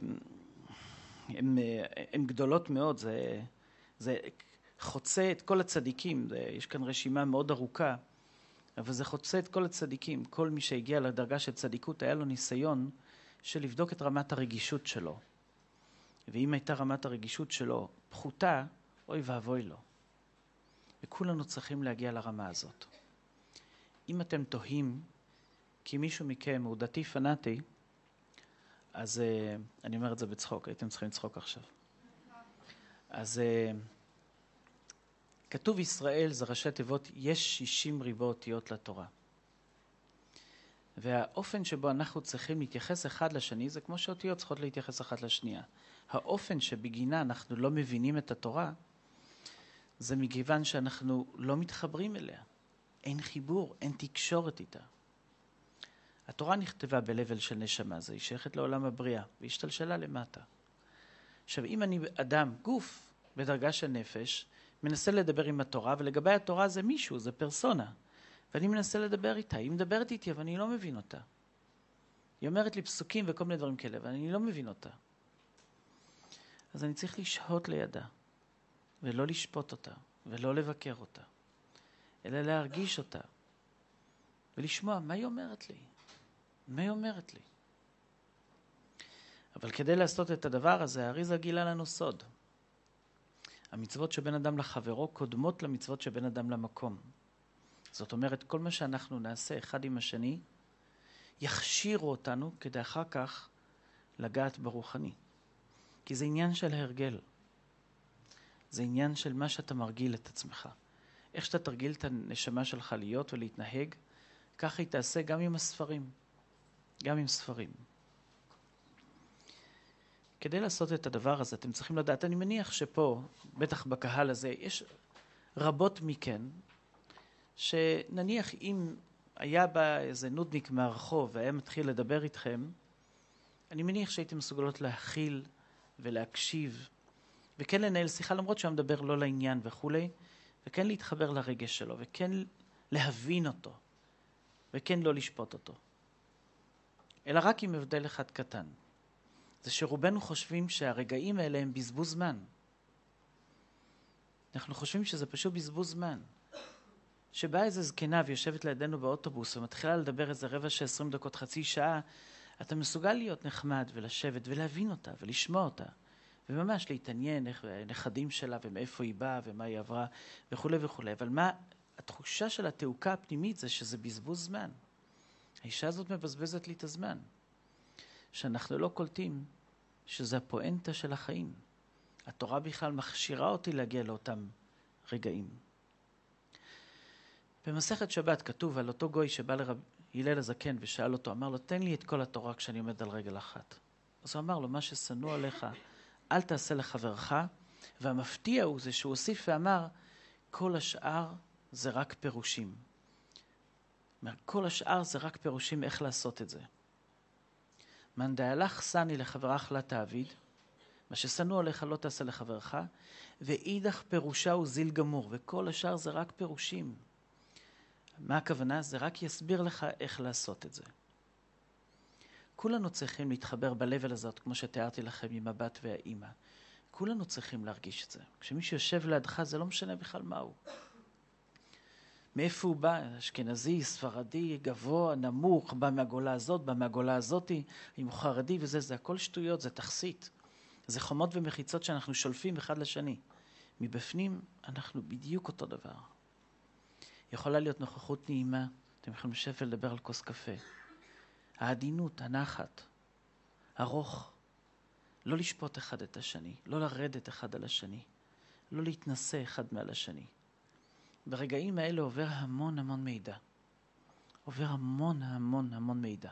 הן גדולות מאוד, זה חוצה את כל הצדיקים, יש כאן רשימה מאוד ארוכה, אבל זה חוצה את כל הצדיקים, כל מי שהגיע לדרגה של צדיקות היה לו ניסיון של לבדוק את רמת הרגישות שלו. ואם הייתה רמת הרגישות שלו פחותה, אוי ואבוי לו. וכולנו צריכים להגיע לרמה הזאת. אם אתם תוהים, כי מישהו מכם הוא דתי פנאטי, אז אני אומר את זה בצחוק, הייתם צריכים לצחוק עכשיו. אז כתוב ישראל זה ראשי תיבות, יש 60 ריבוע אותיות לתורה. והאופן שבו אנחנו צריכים להתייחס אחד לשני, זה כמו שאותיות צריכות להתייחס אחת לשנייה. האופן שבגינה אנחנו לא מבינים את התורה, זה מכיוון שאנחנו לא מתחברים אליה. אין חיבור, אין תקשורת איתה. התורה נכתבה בלבל של נשמה, זה היא שייכת לעולם הבריאה, והשתלשלה למטה. עכשיו, אם אני אדם, גוף, בדרגה של נפש, מנסה לדבר עם התורה, ולגבי התורה זה מישהו, זה פרסונה, ואני מנסה לדבר איתה, היא מדברת איתי, אבל אני לא מבין אותה. היא אומרת לי פסוקים וכל מיני דברים כאלה, אבל אני לא מבין אותה. אז אני צריך לשהות לידה, ולא לשפוט אותה, ולא לבקר אותה, אלא להרגיש אותה, ולשמוע מה היא אומרת לי. מה היא אומרת לי? אבל כדי לעשות את הדבר הזה, האריזה גילה לנו סוד. המצוות שבין אדם לחברו קודמות למצוות שבין אדם למקום. זאת אומרת, כל מה שאנחנו נעשה אחד עם השני, יכשירו אותנו כדי אחר כך לגעת ברוחני. כי זה עניין של הרגל. זה עניין של מה שאתה מרגיל את עצמך. איך שאתה תרגיל את הנשמה שלך להיות ולהתנהג, ככה היא תעשה גם עם הספרים. גם עם ספרים. כדי לעשות את הדבר הזה, אתם צריכים לדעת, אני מניח שפה, בטח בקהל הזה, יש רבות מכן, שנניח אם היה בה איזה נודניק מהרחוב והיה מתחיל לדבר איתכם, אני מניח שהייתם מסוגלות להכיל ולהקשיב, וכן לנהל שיחה, למרות שהוא מדבר לא לעניין וכו', וכן להתחבר לרגש שלו, וכן להבין אותו, וכן לא לשפוט אותו. אלא רק עם הבדל אחד קטן. זה שרובנו חושבים שהרגעים האלה הם בזבוז זמן. אנחנו חושבים שזה פשוט בזבוז זמן. שבאה איזו זקנה ויושבת לידינו באוטובוס ומתחילה לדבר איזה רבע של 20 דקות, חצי שעה, אתה מסוגל להיות נחמד ולשבת ולהבין אותה ולשמוע אותה, וממש להתעניין איך הנכדים שלה ומאיפה היא באה ומה היא עברה וכו' וכו'. אבל מה התחושה של התעוקה הפנימית זה שזה בזבוז זמן. האישה הזאת מבזבזת לי את הזמן. שאנחנו לא קולטים שזה הפואנטה של החיים. התורה בכלל מכשירה אותי להגיע לאותם רגעים. במסכת שבת כתוב על אותו גוי שבא לרב הלל הזקן ושאל אותו, אמר לו, תן לי את כל התורה כשאני עומד על רגל אחת. אז הוא אמר לו, מה ששנוא עליך, אל תעשה לחברך, והמפתיע הוא זה שהוא הוסיף ואמר, כל השאר זה רק פירושים. כל השאר זה רק פירושים איך לעשות את זה. מאן דהלך שני לחברך לה תעביד, מה ששנוא עליך לא תעשה לחברך, ואידך פירושה הוא זיל גמור, וכל השאר זה רק פירושים. מה הכוונה? זה רק יסביר לך איך לעשות את זה. כולנו צריכים להתחבר ב-level הזאת, כמו שתיארתי לכם עם הבת והאימא. כולנו צריכים להרגיש את זה. כשמישהו יושב לידך, זה לא משנה בכלל מהו. מאיפה הוא בא? אשכנזי, ספרדי, גבוה, נמוך, בא מהגולה הזאת, בא מהגולה הזאת, אם הוא חרדי וזה, זה הכל שטויות, זה תכסית. זה חומות ומחיצות שאנחנו שולפים אחד לשני. מבפנים אנחנו בדיוק אותו דבר. יכולה להיות נוכחות נעימה, אתם יכולים לשבת ולדבר על כוס קפה. העדינות, הנחת, ארוך, לא לשפוט אחד את השני, לא לרדת אחד על השני, לא להתנסה אחד מעל השני. ברגעים האלה עובר המון המון מידע. עובר המון המון המון מידע.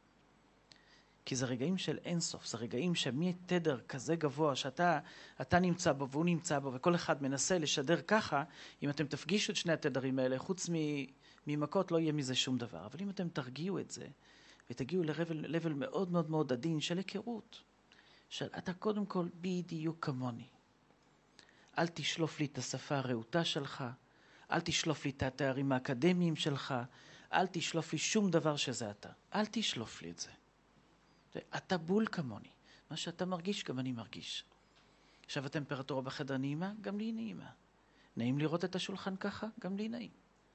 כי זה רגעים של אינסוף, זה רגעים שמתדר כזה גבוה שאתה נמצא בו והוא נמצא בו וכל אחד מנסה לשדר ככה, אם אתם תפגישו את שני התדרים האלה, חוץ ממכות לא יהיה מזה שום דבר. אבל אם אתם תרגיעו את זה ותגיעו לרבל מאוד מאוד מאוד עדין של היכרות, של אתה קודם כל בדיוק כמוני. אל תשלוף לי את השפה הרעותה שלך, אל תשלוף לי את התארים האקדמיים שלך, אל תשלוף לי שום דבר שזה אתה. אל תשלוף לי את זה. אתה בול כמוני. מה שאתה מרגיש, גם אני מרגיש. עכשיו הטמפרטורה בחדר נעימה, גם לי נעימה. נעים לראות את השולחן ככה, גם לי נעים.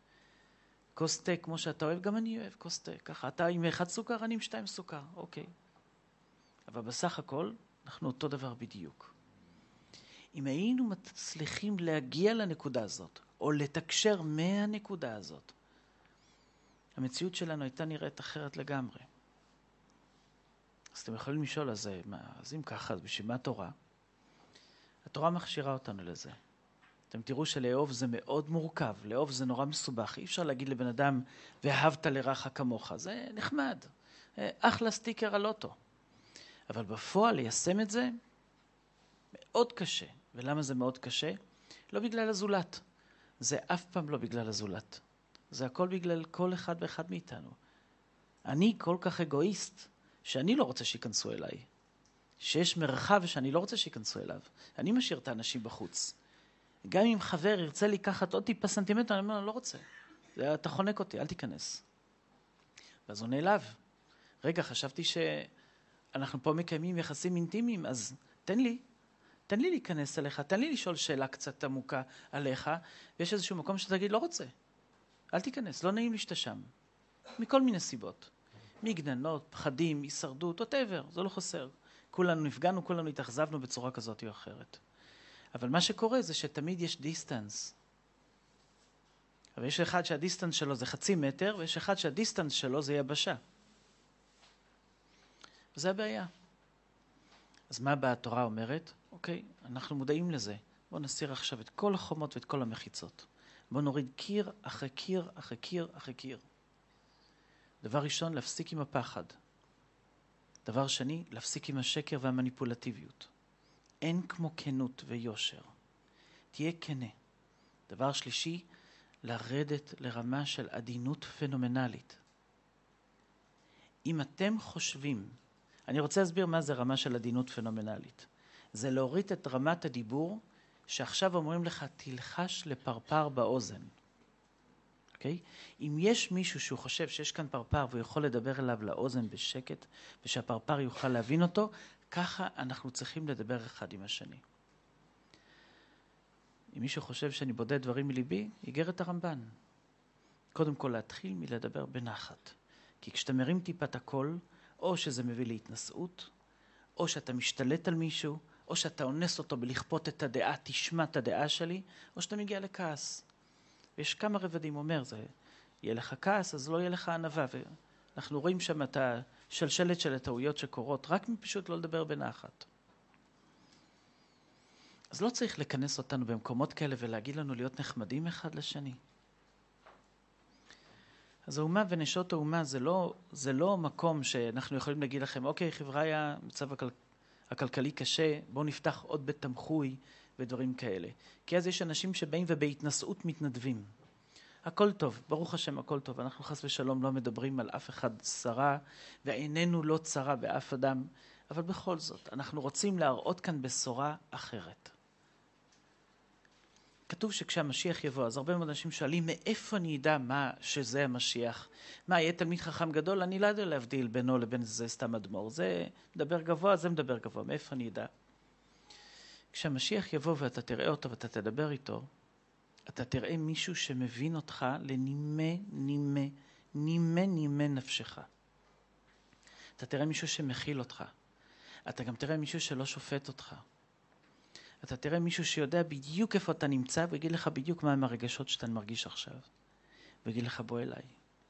כוס תה כמו שאתה אוהב, גם אני אוהב כוס תה. ככה, אתה עם 1 סוכר, אני עם 2 סוכר. אוקיי. אבל בסך הכל, אנחנו אותו דבר בדיוק. אם היינו מצליחים להגיע לנקודה הזאת, או לתקשר מהנקודה הזאת, המציאות שלנו הייתה נראית אחרת לגמרי. אז אתם יכולים לשאול, אז אם ככה, אז בשביל מה התורה? התורה מכשירה אותנו לזה. אתם תראו שלאהוב זה מאוד מורכב, לאהוב זה נורא מסובך. אי אפשר להגיד לבן אדם, ואהבת לרעך כמוך. זה נחמד. אחלה סטיקר על אוטו. אבל בפועל ליישם את זה מאוד קשה. ולמה זה מאוד קשה? לא בגלל הזולת. זה אף פעם לא בגלל הזולת. זה הכל בגלל כל אחד ואחד מאיתנו. אני כל כך אגואיסט, שאני לא רוצה שיכנסו אליי. שיש מרחב שאני לא רוצה שיכנסו אליו. אני משאיר את האנשים בחוץ. גם אם חבר ירצה לקחת עוד טיפה סנטימטר, אני אומר, אני לא רוצה. אתה חונק אותי, אל תיכנס. ואז הוא נעלב. רגע, חשבתי שאנחנו פה מקיימים יחסים אינטימיים, אז תן לי להיכנס אליך, תן לי לשאול שאלה קצת עמוקה עליך, ויש איזשהו מקום שאתה תגיד, לא רוצה. אל תיכנס, לא נעים לי שאתה שם. מכל מיני סיבות. מגננות, פחדים, הישרדות, whatever, זה לא חסר. כולנו נפגענו, כולנו התאכזבנו בצורה כזאת או אחרת. אבל מה שקורה זה שתמיד יש דיסטנס. אבל יש אחד שהדיסטנס שלו זה 0.5 מטר, ויש אחד שהדיסטנס שלו זה יבשה. וזה הבעיה. אז מה באה התורה אומרת? אוקיי, אנחנו מודעים לזה. בואו נסיר עכשיו את כל החומות ואת כל המחיצות. בואו נוריד קיר אחרי קיר אחרי קיר אחרי קיר. דבר ראשון, להפסיק עם הפחד. דבר שני, להפסיק עם השקר והמניפולטיביות. אין כמו כנות ויושר. תהיה כנה. דבר שלישי, לרדת לרמה של עדינות פנומנלית. אם אתם חושבים, אני רוצה להסביר מה זה רמה של עדינות פנומנלית. זה להוריד את רמת הדיבור, שעכשיו אומרים לך, תלחש לפרפר באוזן. אוקיי? אם יש מישהו שהוא חושב שיש כאן פרפר, והוא יכול לדבר אליו לאוזן בשקט, ושהפרפר יוכל להבין אותו, ככה אנחנו צריכים לדבר אחד עם השני. אם מישהו חושב שאני בודד דברים מליבי, איגרת הרמב"ן. קודם כל להתחיל מלדבר בנחת. כי כשאתה מרים טיפת הקול, או שזה מביא להתנשאות, או שאתה משתלט על מישהו, או שאתה אונס אותו בלכפות את הדעה, תשמע את הדעה שלי, או שאתה מגיע לכעס. ויש כמה רבדים, אומר, זה יהיה לך כעס, אז לא יהיה לך ענווה. ואנחנו רואים שם את השלשלת של הטעויות שקורות, רק פשוט לא לדבר בנחת. אז לא צריך לכנס אותנו במקומות כאלה ולהגיד לנו להיות נחמדים אחד לשני. אז האומה ונשות האומה זה לא מקום שאנחנו יכולים להגיד לכם, אוקיי, חבר'ה, המצב הכלכלי קשה, בואו נפתח עוד בית תמחוי ודברים כאלה. כי אז יש אנשים שבאים ובהתנשאות מתנדבים. הכל טוב, ברוך השם, הכל טוב. אנחנו חס ושלום לא מדברים על אף אחד צרה, ועיננו לא צרה באף אדם, אבל בכל זאת, אנחנו רוצים להראות כאן בשורה אחרת. כתוב שכשהמשיח יבוא, אז הרבה מאוד אנשים שואלים, מאיפה אני ידע שזה המשיח? מה, יהיה תלמיד חכם גדול? אני לא יודע להבדיל בינו לבין זה סתם אדמו"ר. זה מדבר גבוה, זה מדבר גבוה. מאיפה אני ידע? כשהמשיח יבוא ואתה תראה אותו ואתה תדבר איתו, אתה תראה מישהו שמבין אותך נימי נפשך. אתה תראה מישהו שמכיל אותך. אתה גם תראה מישהו שלא שופט אותך. אתה תראה מישהו שיודע בדיוק איפה אתה נמצא, ויגיד לך בדיוק מה הם הרגשות שאתה מרגיש עכשיו. ויגיד לך בוא אליי.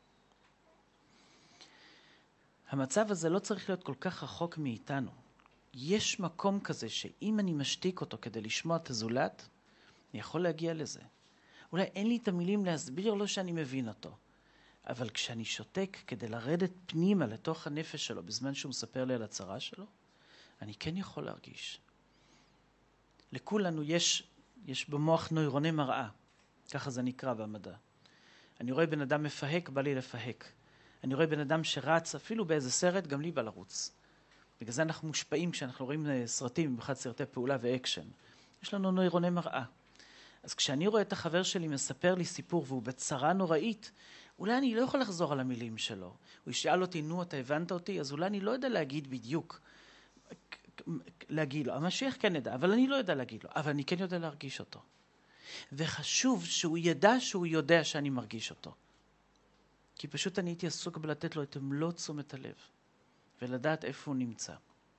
המצב הזה לא צריך להיות כל כך רחוק מאיתנו. יש מקום כזה שאם אני משתיק אותו כדי לשמוע את הזולת, אני יכול להגיע לזה. אולי אין לי את המילים להסביר לו שאני מבין אותו. אבל כשאני שותק כדי לרדת פנימה לתוך הנפש שלו, בזמן שהוא מספר לי על הצרה שלו, אני כן יכול להרגיש. לכולנו יש במוח נוירוני מראה, ככה זה נקרא במדע. אני רואה בן אדם מפהק, בא לי לפהק. אני רואה בן אדם שרץ, אפילו באיזה סרט, גם לי בא לרוץ. בגלל זה אנחנו מושפעים כשאנחנו רואים סרטים, במיוחד סרטי פעולה ואקשן. יש לנו נוירוני מראה. אז כשאני רואה את החבר שלי מספר לי סיפור והוא בצרה נוראית, אולי אני לא יכול לחזור על המילים שלו. הוא ישאל אותי, נו, אתה הבנת אותי? אז אולי אני לא יודע להגיד בדיוק. להגיד לו, המשיח כן ידע, אבל אני לא יודע להגיד לו, אבל אני כן יודע להרגיש אותו. וחשוב שהוא ידע שהוא יודע שאני מרגיש אותו. כי פשוט אני הייתי עסוק בלתת לו את מלוא תשומת הלב, ולדעת איפה הוא נמצא.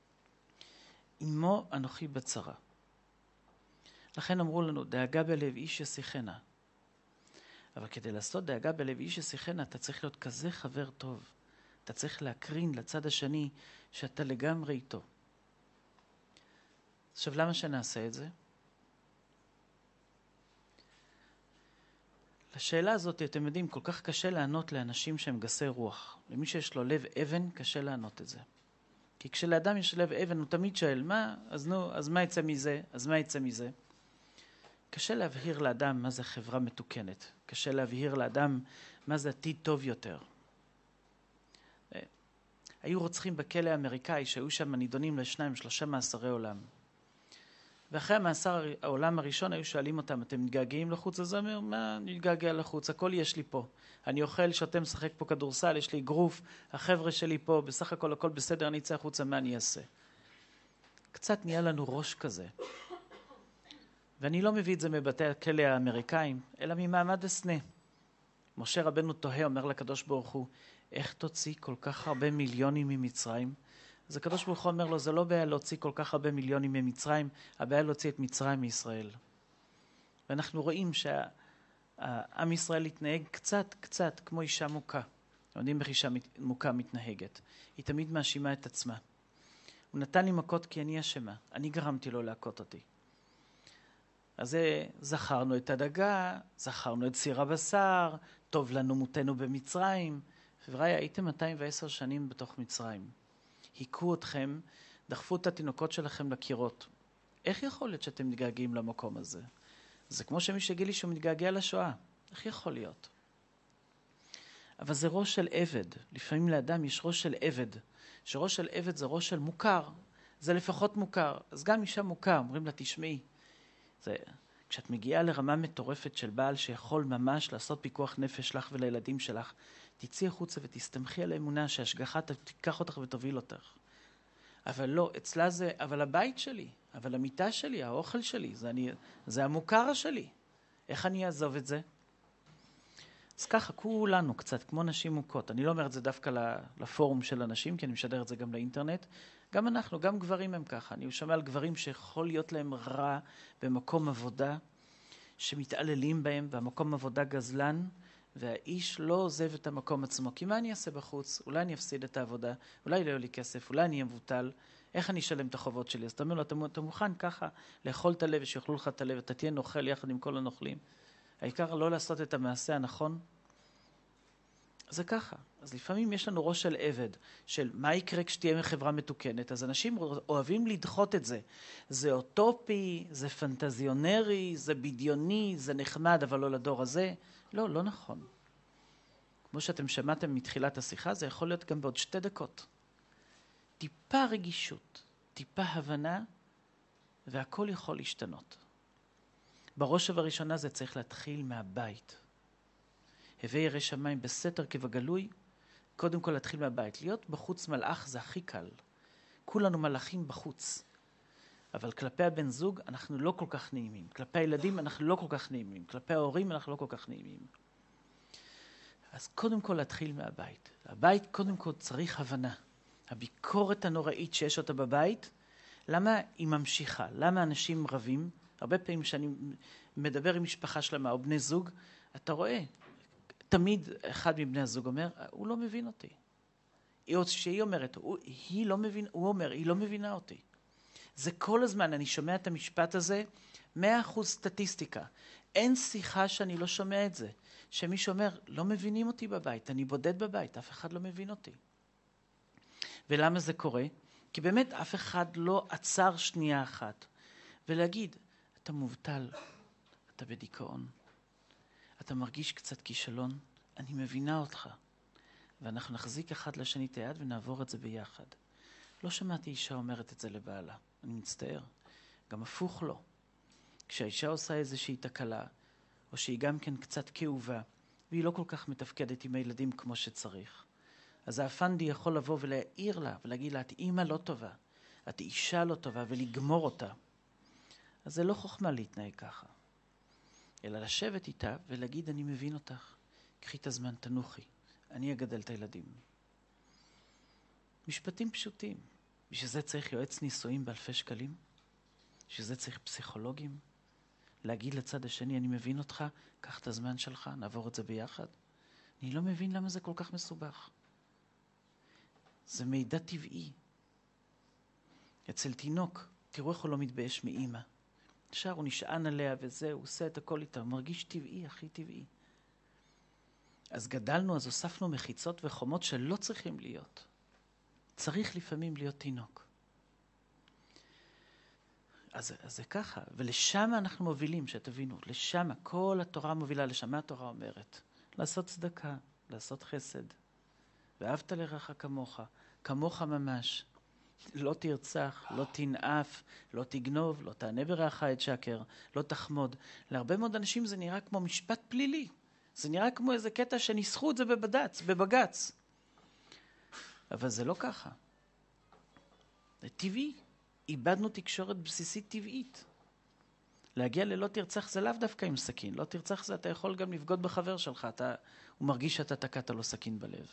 עמו אנוכי בצרה. לכן אמרו לנו, דאגה בלב איש ישיחנה. אבל כדי לעשות דאגה בלב איש ישיחנה, אתה צריך להיות כזה חבר טוב. אתה צריך להקרין לצד השני שאתה לגמרי איתו. עכשיו, למה שנעשה את זה? לשאלה הזאת, אתם יודעים, כל כך קשה לענות לאנשים שהם גסי רוח. למי שיש לו לב אבן, קשה לענות את זה. כי כשלאדם יש לב אבן, הוא תמיד שואל, מה? אז נו, אז מה יצא מזה? אז מה יצא מזה? קשה להבהיר לאדם מה זה חברה מתוקנת. קשה להבהיר לאדם מה זה עתיד טוב יותר. היו רוצחים בכלא האמריקאי שהיו שם נידונים ל2-3 מאסרי עולם. ואחרי המאסר העולם הראשון היו שואלים אותם, אתם מתגעגעים לחוץ? אז אומר, מה נתגעגע לחוץ? הכל יש לי פה. אני אוכל, שותה, משחק פה כדורסל, יש לי גרוף, החבר'ה שלי פה, בסך הכל הכל בסדר, אני אצא החוצה, מה אני אעשה? קצת נהיה לנו ראש כזה. ואני לא מביא את זה מבתי הכלא האמריקאים, אלא ממעמד הסנה. משה רבנו תוהה, אומר לקדוש ברוך הוא, איך תוציא כל כך הרבה מיליונים ממצרים? אז הקדוש ברוך הוא אומר לו, זה לא בעיה להוציא כל כך הרבה מיליונים ממצרים, הבעיה להוציא את מצרים מישראל. ואנחנו רואים שהעם ישראל התנהג קצת כמו אישה מוכה. אתם יודעים איך אישה מוכה מתנהגת. היא תמיד מאשימה את עצמה. הוא נתן לי מכות כי אני אשמה. אני גרמתי לו להכות אותי. אז זכרנו את הדגה, זכרנו את סיר הבשר, טוב לנו מותנו במצרים. חבר'ה, הייתם 210 שנים בתוך מצרים. היכו אתכם, דחפו את התינוקות שלכם לקירות. איך יכול להיות שאתם מתגעגעים למקום הזה? זה כמו שמי שגיל לי שהוא מתגעגע לשואה. איך יכול להיות? אבל זה ראש של עבד. לפעמים לאדם יש ראש של עבד. שראש של עבד זה ראש של מוכר. זה לפחות מוכר. אז גם אישה מוכר, אומרים לה, תשמעי. כשאת מגיעה לרמה מטורפת של בעל שיכול ממש לעשות פיקוח נפש לך ולילדים שלך, תצאי החוצה ותסתמכי על האמונה שהשגחה תיקח אותך ותוביל אותך. אבל לא, אצלה זה, אבל הבית שלי, אבל המיטה שלי, האוכל שלי, זה המוכר שלי. איך אני אעזוב את זה? אז ככה, כולנו קצת כמו נשים מוכות. אני לא אומר את זה דווקא לפורום של אנשים, כי אני משדר את זה גם לאינטרנט. גם אנחנו, גם גברים הם ככה. אני שומע על גברים שיכול להיות להם רע במקום עבודה, שמתעללים בהם, והמקום עבודה גזלן, והאיש לא עוזב את המקום עצמו. כי מה אני אעשה בחוץ? אולי אני אפסיד את העבודה, אולי לא יהיה לי כסף, אולי אני אהיה מבוטל. איך אני אשלם את החובות שלי? אז אתה אומר לו, אתה מוכן ככה לאכול את הלב ושיאכלו לך את הלב, אתה תהיה נוכל יחד עם כל הנוכלים. העיקר לא לעשות את המעשה הנכון. זה ככה. אז לפעמים יש לנו ראש של עבד, של מה יקרה כשתהיה מחברה מתוקנת, אז אנשים אוהבים לדחות את זה. זה אוטופי, זה פנטזיונרי, זה בדיוני, זה נחמד, אבל לא לדור הזה. לא, לא נכון. כמו שאתם שמעתם מתחילת השיחה, זה יכול להיות גם בעוד 2 דקות. טיפה רגישות, טיפה הבנה, והכל יכול להשתנות. בראש ובראשונה זה צריך להתחיל מהבית. הווי ירא שמיים בסתר כבגלוי, קודם כל להתחיל מהבית. להיות בחוץ מלאך זה הכי קל. כולנו מלאכים בחוץ. אבל כלפי הבן זוג אנחנו לא כל כך נעימים. כלפי הילדים אנחנו לא כל כך נעימים. כלפי ההורים אנחנו לא כל כך נעימים. אז קודם כל להתחיל מהבית. הבית קודם כל צריך הבנה. הביקורת הנוראית שיש אותה בבית, למה היא ממשיכה? למה אנשים רבים? הרבה פעמים כשאני מדבר עם משפחה שלמה או בני זוג, אתה רואה, תמיד אחד מבני הזוג אומר, הוא לא מבין אותי. שהיא אומרת, הוא אומר, היא לא מבינה אותי. זה כל הזמן, אני שומע את המשפט הזה, 100% סטטיסטיקה. אין שיחה שאני לא שומע את זה. שמישהו אומר, לא מבינים אותי בבית, אני בודד בבית, אף אחד לא מבין אותי. ולמה זה קורה? כי באמת אף אחד לא עצר שנייה אחת. ולהגיד, אתה מובטל, אתה בדיכאון, אתה מרגיש קצת כישלון, אני מבינה אותך. ואנחנו נחזיק אחד לשני את היד ונעבור את זה ביחד. לא שמעתי אישה אומרת את זה לבעלה, אני מצטער. גם הפוך לא. כשהאישה עושה איזושהי תקלה, או שהיא גם כן קצת כאובה, והיא לא כל כך מתפקדת עם הילדים כמו שצריך, אז האפנדי יכול לבוא ולהעיר לה, ולהגיד לה, את אימא לא טובה, את אישה לא טובה, ולגמור אותה. אז זה לא חוכמה להתנהג ככה. אלא לשבת איתה ולהגיד, אני מבין אותך. קחי את הזמן, תנוחי. אני אגדל את הילדים. משפטים פשוטים. בשביל זה צריך יועץ נישואים באלפי שקלים? בשביל זה צריך פסיכולוגים? להגיד לצד השני, אני מבין אותך, קח את הזמן שלך, נעבור את זה ביחד. אני לא מבין למה זה כל כך מסובך. זה מידע טבעי. אצל תינוק, תראו איך הוא לא מתבייש מאמא. ישר הוא נשען עליה וזה, הוא עושה את הכל איתה, הוא מרגיש טבעי, הכי טבעי. אז גדלנו, אז הוספנו מחיצות וחומות שלא צריכים להיות. צריך לפעמים להיות תינוק. אז זה ככה, ולשם אנחנו מובילים, שתבינו, לשם, כל התורה מובילה לשם. מה התורה אומרת? לעשות צדקה, לעשות חסד. ואהבת לרעך כמוך, כמוך ממש. לא תרצח, לא תנאף, לא תגנוב, לא תענה ברעך את שקר, לא תחמוד. להרבה מאוד אנשים זה נראה כמו משפט פלילי. זה נראה כמו איזה קטע שניסחו את זה בבג"ץ. אבל זה לא ככה. זה טבעי. איבדנו תקשורת בסיסית טבעית. להגיע ללא תרצח זה לאו דווקא עם סכין. לא תרצח זה אתה יכול גם לפגוד בחבר שלך. הוא מרגיש שאתה תקעת לו סכין בלב.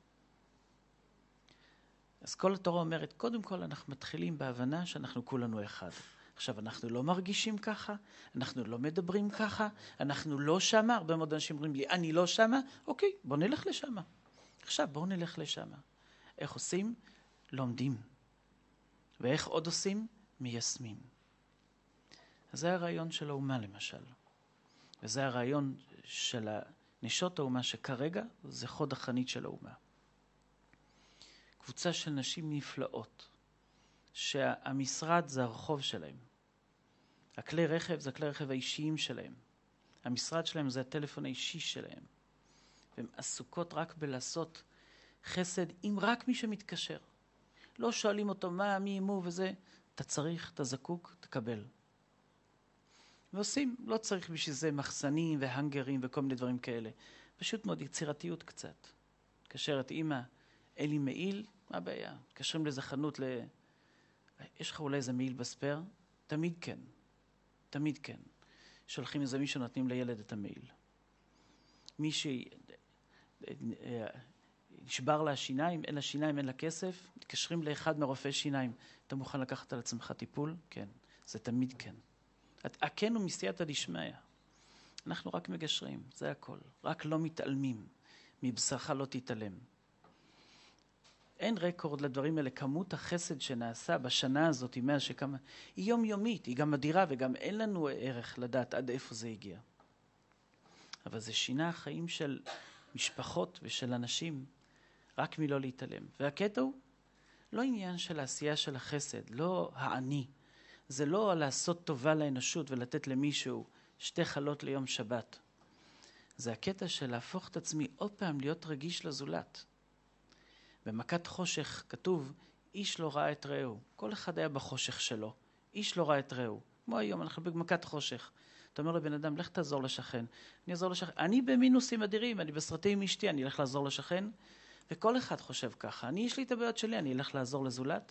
אז כל התורה אומרת, קודם כל אנחנו מתחילים בהבנה שאנחנו כולנו אחד. עכשיו, אנחנו לא מרגישים ככה, אנחנו לא מדברים ככה, אנחנו לא שמה. הרבה מאוד אנשים אומרים לי, אני לא שמה, אוקיי, בוא נלך לשמה. עכשיו, בואו נלך לשמה. איך עושים? לומדים. ואיך עוד עושים? מיישמים. אז זה הרעיון של האומה למשל. וזה הרעיון של נשות האומה שכרגע זה חוד החנית של האומה. קבוצה של נשים נפלאות, שהמשרד זה הרחוב שלהם. הכלי רכב זה הכלי רכב האישיים שלהם. המשרד שלהם זה הטלפון האישי שלהם. והן עסוקות רק בלעשות חסד עם רק מי שמתקשר. לא שואלים אותו מה, מי, מו וזה. אתה צריך, אתה זקוק, תקבל. ועושים, לא צריך בשביל זה מחסנים והנגרים וכל מיני דברים כאלה. פשוט מאוד יצירתיות קצת. קשרת אמא, אין לי מעיל, מה הבעיה? קשרים לאיזה חנות יש לך אולי איזה מעיל בספר? תמיד כן. תמיד כן. שולחים איזה מישהו, נותנים לילד את המעיל. מישהי נשבר לה השיניים, אין לה שיניים, אין לה כסף, מתקשרים לאחד מרופאי שיניים, אתה מוכן לקחת על עצמך טיפול? כן, זה תמיד כן. הכן הוא מסייעתא דשמיא. אנחנו רק מגשרים, זה הכל. רק לא מתעלמים, מבשרך לא תתעלם. אין רקורד לדברים האלה. כמות החסד שנעשה בשנה הזאת, מאז שכמה, היא יומיומית, היא גם אדירה, וגם אין לנו ערך לדעת עד איפה זה הגיע. אבל זה שינה החיים של משפחות ושל אנשים, רק מלא להתעלם. והקטע הוא לא עניין של העשייה של החסד, לא העני. זה לא לעשות טובה לאנושות ולתת למישהו 2 חלות ליום שבת. זה הקטע של להפוך את עצמי עוד פעם להיות רגיש לזולת. במכת חושך כתוב, איש לא ראה את רעהו. כל אחד היה בחושך שלו. איש לא ראה את רעהו. כמו היום, אנחנו במכת חושך. אתה אומר לבן אדם, לך תעזור לשכן. אני אעזור לשכן. אני במינוסים אדירים, אני בסרטי עם אשתי, אני אלך לעזור לשכן. וכל אחד חושב ככה. יש לי את הבעיות שלי, אני אלך לעזור לזולת.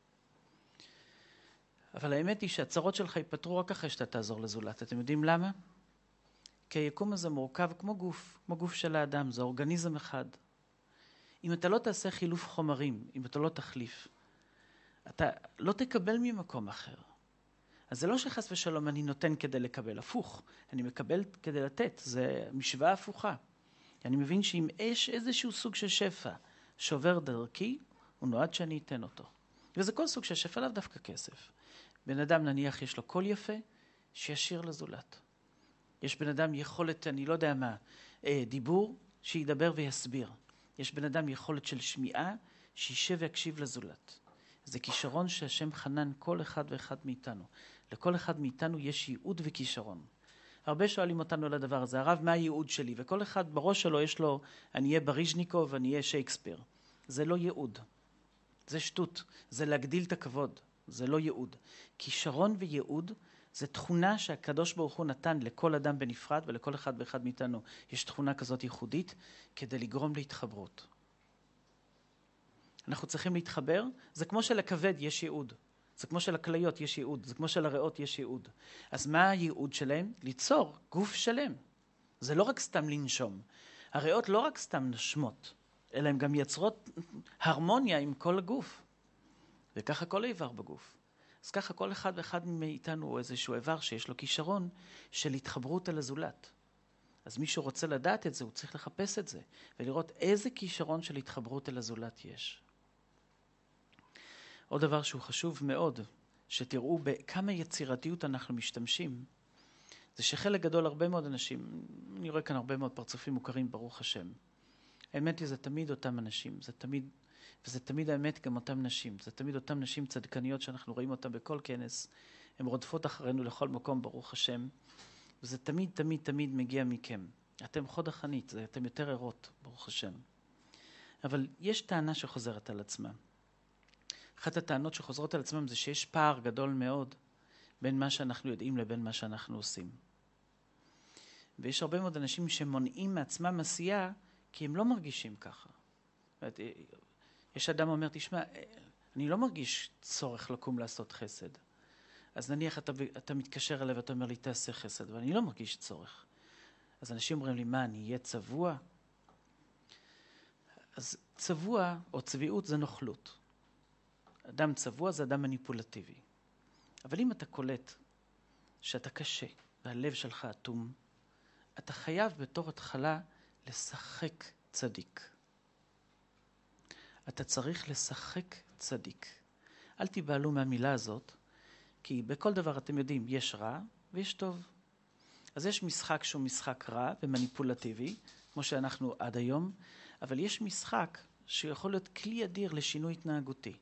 אבל האמת היא שהצרות שלך ייפתרו רק אחרי שאתה תעזור לזולת. אתם יודעים למה? כי היקום הזה מורכב כמו גוף של האדם, זה אורגניזם אחד. אם אתה לא תעשה חילוף חומרים, אם אתה לא תחליף, אתה לא תקבל ממקום אחר. אז זה לא שחס ושלום אני נותן כדי לקבל, הפוך, אני מקבל כדי לתת, זה משוואה הפוכה. אני מבין שאם יש איזשהו סוג של שפע שעובר דרכי, הוא נועד שאני אתן אותו. וזה כל סוג של שפע, לאו דווקא כסף. בן אדם נניח יש לו קול יפה, שישיר לזולת. יש בן אדם יכולת, אני לא יודע מה, דיבור, שידבר ויסביר. יש בן אדם יכולת של שמיעה, שישב ויקשיב לזולת. זה כישרון שהשם חנן כל אחד ואחד מאיתנו. לכל אחד מאיתנו יש ייעוד וכישרון. הרבה שואלים אותנו על הדבר הזה, הרב, מה הייעוד שלי? וכל אחד בראש שלו יש לו, אני אהיה בריז'ניקוב, אני אהיה שייקספיר. זה לא ייעוד. זה שטות. זה להגדיל את הכבוד. זה לא ייעוד. כישרון וייעוד זה תכונה שהקדוש ברוך הוא נתן לכל אדם בנפרד, ולכל אחד ואחד מאיתנו יש תכונה כזאת ייחודית, כדי לגרום להתחברות. אנחנו צריכים להתחבר, זה כמו שלכבד יש ייעוד. זה כמו שלכליות יש ייעוד, זה כמו שלריאות יש ייעוד. אז מה הייעוד שלהם? ליצור גוף שלם. זה לא רק סתם לנשום. הריאות לא רק סתם נשמות, אלא הן גם יצרות הרמוניה עם כל הגוף. וככה כל איבר בגוף. אז ככה כל אחד ואחד מאיתנו הוא איזשהו איבר שיש לו כישרון של התחברות אל הזולת. אז מי שרוצה לדעת את זה, הוא צריך לחפש את זה, ולראות איזה כישרון של התחברות אל הזולת יש. עוד דבר שהוא חשוב מאוד, שתראו בכמה יצירתיות אנחנו משתמשים, זה שחלק גדול, הרבה מאוד אנשים, אני רואה כאן הרבה מאוד פרצופים מוכרים, ברוך השם. האמת היא, זה תמיד אותם אנשים, וזה תמיד האמת גם אותם נשים, זה תמיד אותם נשים צדקניות שאנחנו רואים אותם בכל כנס, הן רודפות אחרינו לכל מקום, ברוך השם, וזה תמיד תמיד תמיד מגיע מכם. אתם חוד החנית, אתם יותר ערות, ברוך השם. אבל יש טענה שחוזרת על עצמה. אחת הטענות שחוזרות על עצמם זה שיש פער גדול מאוד בין מה שאנחנו יודעים לבין מה שאנחנו עושים. ויש הרבה מאוד אנשים שמונעים מעצמם עשייה כי הם לא מרגישים ככה. יש אדם אומר, תשמע, אני לא מרגיש צורך לקום לעשות חסד. אז נניח אתה מתקשר אליו ואתה אומר לי, תעשה חסד, ואני לא מרגיש צורך. אז אנשים אומרים לי, מה, אני אהיה צבוע? אז צבוע או צביעות זה נוכלות. אדם צבוע זה אדם מניפולטיבי. אבל אם אתה קולט שאתה קשה והלב שלך אטום, אתה חייב בתור התחלה לשחק צדיק. אתה צריך לשחק צדיק. אל תיבהלו מהמילה הזאת, כי בכל דבר אתם יודעים, יש רע ויש טוב. אז יש משחק שהוא משחק רע ומניפולטיבי, כמו שאנחנו עד היום, אבל יש משחק שיכול להיות כלי אדיר לשינוי התנהגותי.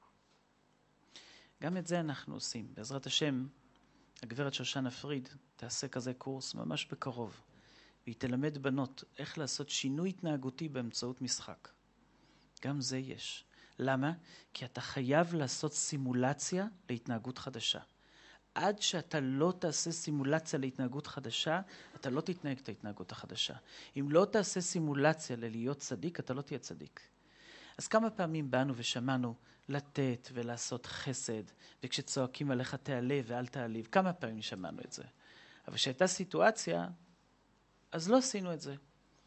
גם את זה אנחנו עושים. בעזרת השם, הגברת שושנה פריד תעשה כזה קורס ממש בקרוב, והיא תלמד בנות איך לעשות שינוי התנהגותי באמצעות משחק. גם זה יש. למה? כי אתה חייב לעשות סימולציה להתנהגות חדשה. עד שאתה לא תעשה סימולציה להתנהגות חדשה, אתה לא תתנהג את ההתנהגות החדשה. אם לא תעשה סימולציה ללהיות צדיק, אתה לא תהיה צדיק. אז כמה פעמים באנו ושמענו לתת ולעשות חסד, וכשצועקים עליך תעלה ואל תעליב, כמה פעמים שמענו את זה. אבל כשהייתה סיטואציה, אז לא עשינו את זה.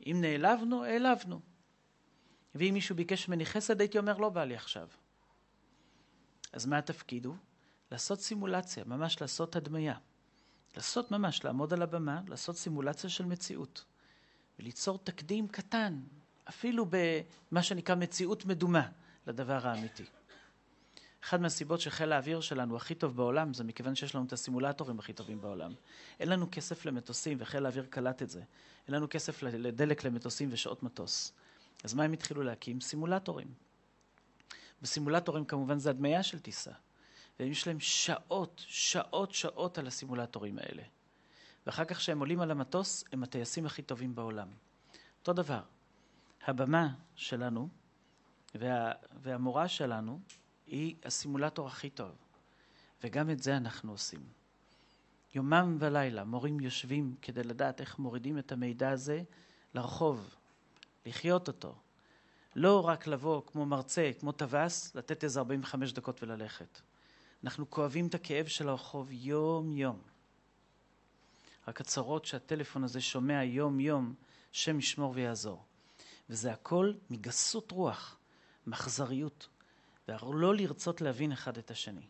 אם נעלבנו, העלבנו. ואם מישהו ביקש ממני חסד, הייתי אומר, לא בא לי עכשיו. אז מה התפקיד הוא? לעשות סימולציה, ממש לעשות הדמיה. לעשות ממש, לעמוד על הבמה, לעשות סימולציה של מציאות. וליצור תקדים קטן, אפילו במה שנקרא מציאות מדומה, לדבר האמיתי. אחד מהסיבות שחיל האוויר שלנו הכי טוב בעולם, זה מכיוון שיש לנו את הסימולטורים הכי טובים בעולם. אין לנו כסף למטוסים, וחיל האוויר קלט את זה. אין לנו כסף לדלק למטוסים ושעות מטוס. אז מה הם התחילו להקים? סימולטורים. בסימולטורים כמובן זה הדמיה של טיסה. ויש להם שעות על הסימולטורים האלה. ואחר כך שהם עולים על המטוס, הם הטייסים הכי טובים בעולם. אותו דבר, הבמה שלנו והמורה שלנו היא הסימולטור הכי טוב. וגם את זה אנחנו עושים. יומם ולילה מורים יושבים כדי לדעת איך מורידים את המידע הזה לרחוב, לחיות אותו. לא רק לבוא כמו מרצה, כמו טווס, לתת איזה 45 דקות וללכת. אנחנו כואבים את הכאב של הרחוב יום יום. רק הצרות שהטלפון הזה שומע יום יום, שם ישמור ויעזור. וזה הכל מגסות רוח, מחזריות, ולא לרצות להבין אחד את השני.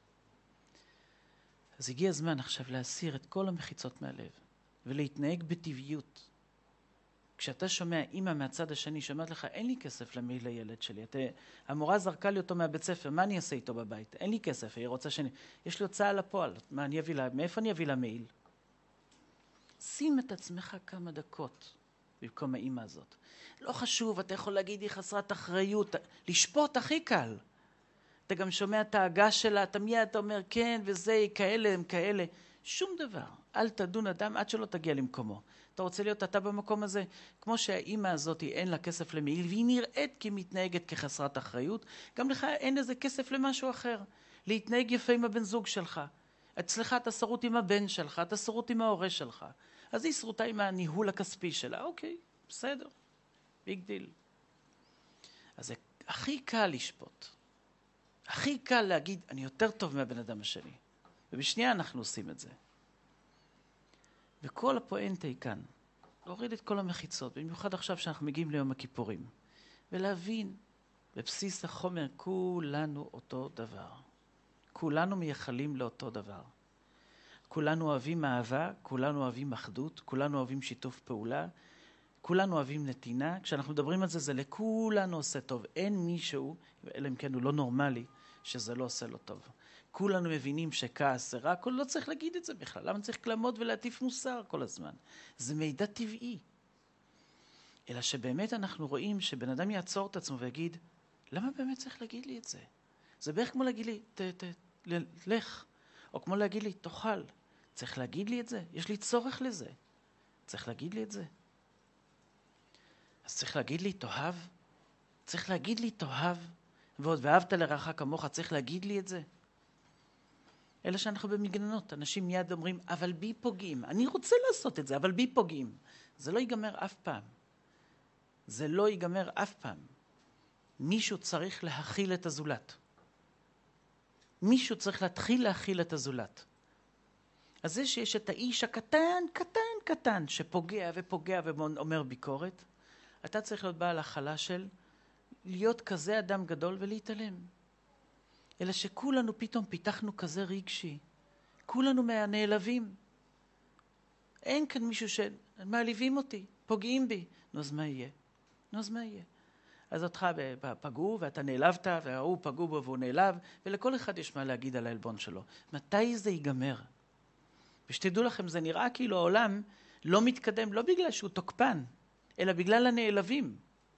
אז הגיע הזמן עכשיו להסיר את כל המחיצות מהלב, ולהתנהג בטבעיות. כשאתה שומע אמא מהצד השני, שאומרת לך, אין לי כסף למייל לילד שלי. המורה זרקה לי אותו מהבית ספר, מה אני אעשה איתו בבית? אין לי כסף, היא רוצה שאני... יש לי הוצאה לפועל, מאיפה אני אביא לה מייל? שים את עצמך כמה דקות במקום האמא הזאת. לא חשוב, אתה יכול להגיד, היא חסרת אחריות. לשפוט הכי קל. אתה גם שומע את ההגה שלה, אתה מיד אומר, כן, וזה, כאלה, הם כאלה. שום דבר. אל תדון אדם עד שלא תגיע למקומו. אתה רוצה להיות אתה במקום הזה? כמו שהאימא הזאת אין לה כסף למעיל, והיא נראית כמתנהגת כחסרת אחריות, גם לך אין איזה כסף למשהו אחר. להתנהג יפה עם הבן זוג שלך. אצלך אתה שרוט עם הבן שלך, אתה שרוט עם ההורה שלך. אז היא שרוטה עם הניהול הכספי שלה. אוקיי, בסדר. ביג דיל. אז זה הכי קל לשפוט. הכי קל להגיד, אני יותר טוב מהבן אדם השני. ובשנייה אנחנו עושים את זה. וכל הפואנטה היא כאן. להוריד את כל המחיצות, במיוחד עכשיו שאנחנו מגיעים ליום הכיפורים. ולהבין, בבסיס החומר, כולנו אותו דבר. כולנו מייחלים לאותו דבר. כולנו אוהבים אהבה, כולנו אוהבים אחדות, כולנו אוהבים שיתוף פעולה, כולנו אוהבים נתינה. כשאנחנו מדברים על זה, זה לכולנו עושה טוב. אין מישהו, אלא אם כן הוא לא נורמלי, שזה לא עושה לו טוב. כולנו מבינים שכעס זה רע, לא צריך להגיד את זה בכלל. למה צריך לעמוד ולהטיף מוסר כל הזמן? זה מידע טבעי. אלא שבאמת אנחנו רואים שבן אדם יעצור את עצמו ויגיד, למה באמת צריך להגיד לי את זה? זה בערך כמו להגיד לי, לך. או כמו להגיד לי, תאכל. צריך להגיד לי את זה? יש לי צורך לזה. צריך להגיד לי את זה. אז צריך להגיד לי, תאהב? צריך להגיד לי, תאהב? ועוד, ואהבת לרעך כמוך, צריך להגיד לי את זה? אלא שאנחנו במגננות, אנשים מיד אומרים, אבל בי פוגעים. אני רוצה לעשות את זה, אבל בי פוגעים. זה לא ייגמר אף פעם. זה לא ייגמר אף פעם. מישהו צריך להכיל את הזולת. מישהו צריך להתחיל להכיל את הזולת. אז זה שיש את האיש הקטן, שפוגע ופוגע ואומר ביקורת, אתה צריך להיות בעל הכלה של להיות כזה אדם גדול ולהתעלם. אלא שכולנו פתאום פיתחנו כזה רגשי. כולנו מהנעלבים. אין כאן מישהו שמעליבים אותי, פוגעים בי. נו, אז מה יהיה? אז אותך פגעו ואתה נעלבת, והוא פגעו בו והוא נעלב, ולכל אחד יש מה להגיד על העלבון שלו. מתי זה ייגמר? ושתדעו לכם, זה נראה כאילו העולם לא מתקדם, לא בגלל שהוא תוקפן, אלא בגלל הנעלבים.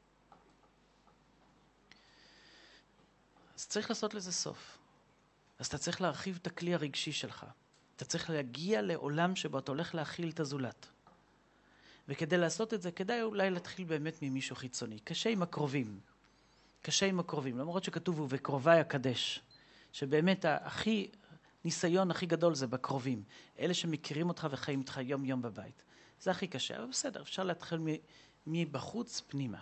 אז צריך לעשות לזה סוף. אז אתה צריך להרחיב את הכלי הרגשי שלך. אתה צריך להגיע לעולם שבו אתה הולך להכיל את הזולת. וכדי לעשות את זה, כדאי אולי להתחיל באמת ממישהו חיצוני. קשה עם הקרובים. למרות שכתוב, ובקרובי הקדש. שבאמת ניסיון הכי גדול זה בקרובים. אלה שמכירים אותך וחיים אותך יום יום בבית. זה הכי קשה, אבל בסדר, אפשר להתחיל מבחוץ פנימה.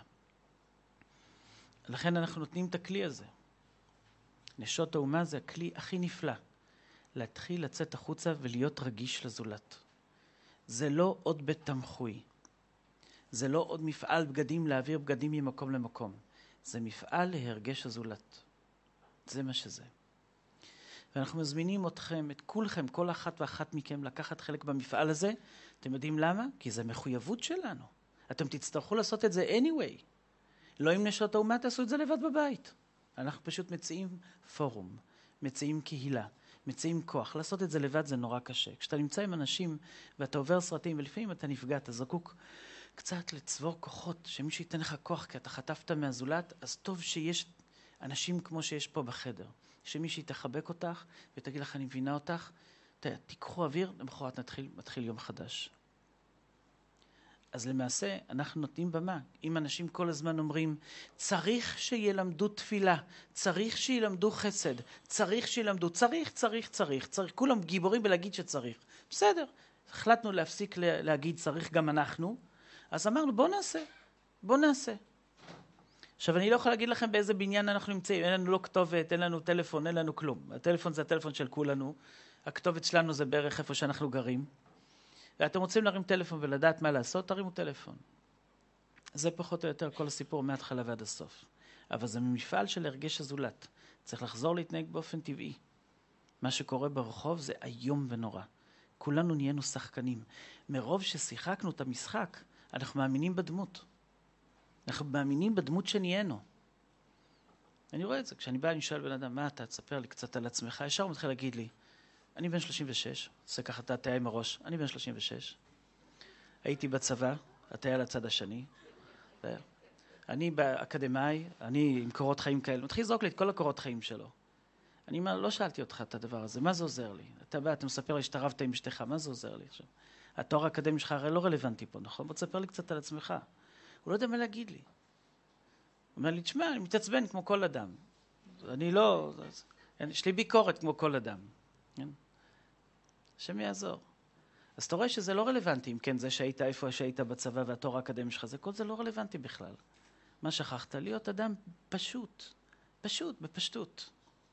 לכן אנחנו נותנים את הכלי הזה. נשות האומה זה הכלי הכי נפלא. להתחיל לצאת החוצה ולהיות רגיש לזולת. זה לא עוד בית תמחוי. זה לא עוד מפעל בגדים להעביר בגדים ממקום למקום. זה מפעל להרגש הזולת. זה מה שזה. ואנחנו מזמינים אתכם, את כולכם, כל אחת ואחת מכם, לקחת חלק במפעל הזה. אתם יודעים למה? כי זה מחויבות שלנו. אתם תצטרכו לעשות את זה anyway. לא אם נשות האומה תעשו את זה לבד בבית. אנחנו פשוט מציעים פורום, מציעים קהילה, מציעים כוח. לעשות את זה לבד זה נורא קשה. כשאתה נמצא עם אנשים ואתה עובר סרטים, ולפעמים אתה נפגע, אתה זקוק קצת לצבור כוחות, שמישהו ייתן לך כוח כי אתה חטפת מהזולת, אז טוב שיש אנשים כמו שיש פה בחדר. שמישהי תחבק אותך ותגיד לך, אני מבינה אותך, תיקחו אוויר, למחרת מתחיל יום חדש. אז למעשה אנחנו נותנים במה. אם אנשים כל הזמן אומרים, צריך שילמדו תפילה, צריך שילמדו חסד, צריך שילמדו, צריך. כולם גיבורים בלהגיד שצריך. בסדר, החלטנו להפסיק להגיד צריך גם אנחנו, אז אמרנו בוא נעשה. עכשיו אני לא יכול להגיד לכם באיזה בניין אנחנו נמצאים, אין לנו לא כתובת, אין לנו טלפון, אין לנו כלום. הטלפון זה הטלפון של כולנו, הכתובת שלנו זה בערך איפה שאנחנו גרים. ואתם רוצים להרים טלפון ולדעת מה לעשות, תרימו טלפון. זה פחות או יותר כל הסיפור מההתחלה ועד הסוף. אבל זה מפעל של הרגש הזולת. צריך לחזור להתנהג באופן טבעי. מה שקורה ברחוב זה איום ונורא. כולנו נהיינו שחקנים. מרוב ששיחקנו את המשחק, אנחנו מאמינים בדמות. אנחנו מאמינים בדמות שנהיינו. אני רואה את זה. כשאני בא, אני שואל בן אדם, מה אתה? תספר לי קצת על עצמך. ישר הוא מתחיל להגיד לי, אני בן 36, עושה ככה את התאה עם הראש, אני בן 36, הייתי בצבא, התאה לצד השני, אני באקדמאי, אני עם קורות חיים כאלה, מתחיל לזרוק לי את כל הקורות חיים שלו. אני אומר, לא שאלתי אותך את הדבר הזה, מה זה עוזר לי? אתה בא, אתה מספר לי שאתה רבת עם אשתך, מה זה עוזר לי עכשיו? התואר האקדמי שלך הרי לא רלוונטי פה, נכון? בוא תספר לי קצת על עצמך. הוא לא יודע מה להגיד לי. הוא אומר לי, תשמע, אני מתעצבן כמו כל אדם. אני לא, יש לי ביקורת כמו כל אדם. השם יעזור. אז אתה רואה שזה לא רלוונטי, אם כן, זה שהיית איפה שהיית בצבא והתואר האקדמי שלך, כל זה לא רלוונטי בכלל. מה שכחת? להיות אדם בפשטות.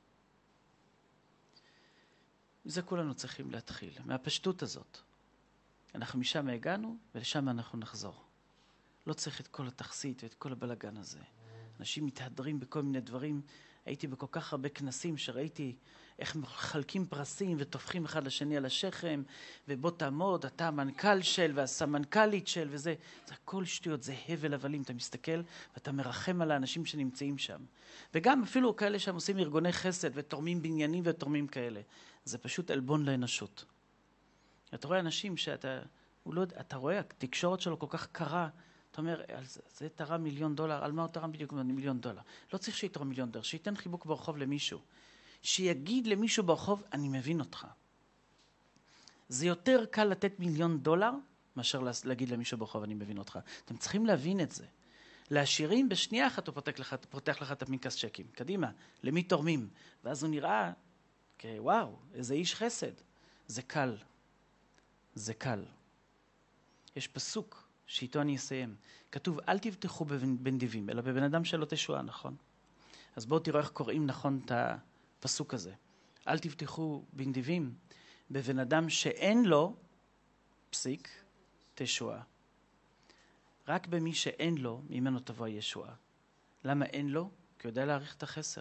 זה כולנו צריכים להתחיל, מהפשטות הזאת. אנחנו משם הגענו ולשם אנחנו נחזור. לא צריך את כל התכסית ואת כל הבלגן הזה. אנשים מתהדרים בכל מיני דברים. הייתי בכל כך הרבה כנסים שראיתי איך מחלקים פרסים ותופחים אחד לשני על השכם, ובוא תעמוד, אתה המנכ"ל של והסמנכ"לית של, וזה, זה הכל שטויות, זה הבל הבלים. אתה מסתכל ואתה מרחם על האנשים שנמצאים שם. וגם אפילו כאלה שהם עושים ארגוני חסד ותורמים בניינים ותורמים כאלה. זה פשוט עלבון לאנושות. אתה רואה אנשים אתה רואה, התקשורת שלו כל כך קרה, אתה אומר, זה תרם $1,000,000, על מה הוא תרם בדיוק $1,000,000? לא צריך שיתרום $1,000,000, שייתן חיבוק ברחוב למישהו. שיגיד למישהו ברחוב, אני מבין אותך. זה יותר קל לתת $1,000,000 מאשר להגיד למישהו ברחוב, אני מבין אותך. אתם צריכים להבין את זה. לעשירים בשנייה אחת הוא פותח לך את הפנקס צ'קים. קדימה, למי תורמים? ואז הוא נראה, וואו, איזה איש חסד. זה קל. זה קל. יש פסוק שאיתו אני אסיים. כתוב, אל תבטחו בנדיבים, אלא בבן אדם שלא תשועה, נכון? אז בואו תראו איך קוראים נכון את הפסוק הזה. אל תבטחו בנדיבים, בבן אדם שאין לו, פסיק, תשועה. רק במי שאין לו, ממנו תבוא הישועה. למה אין לו? כי הוא יודע להעריך את החסר.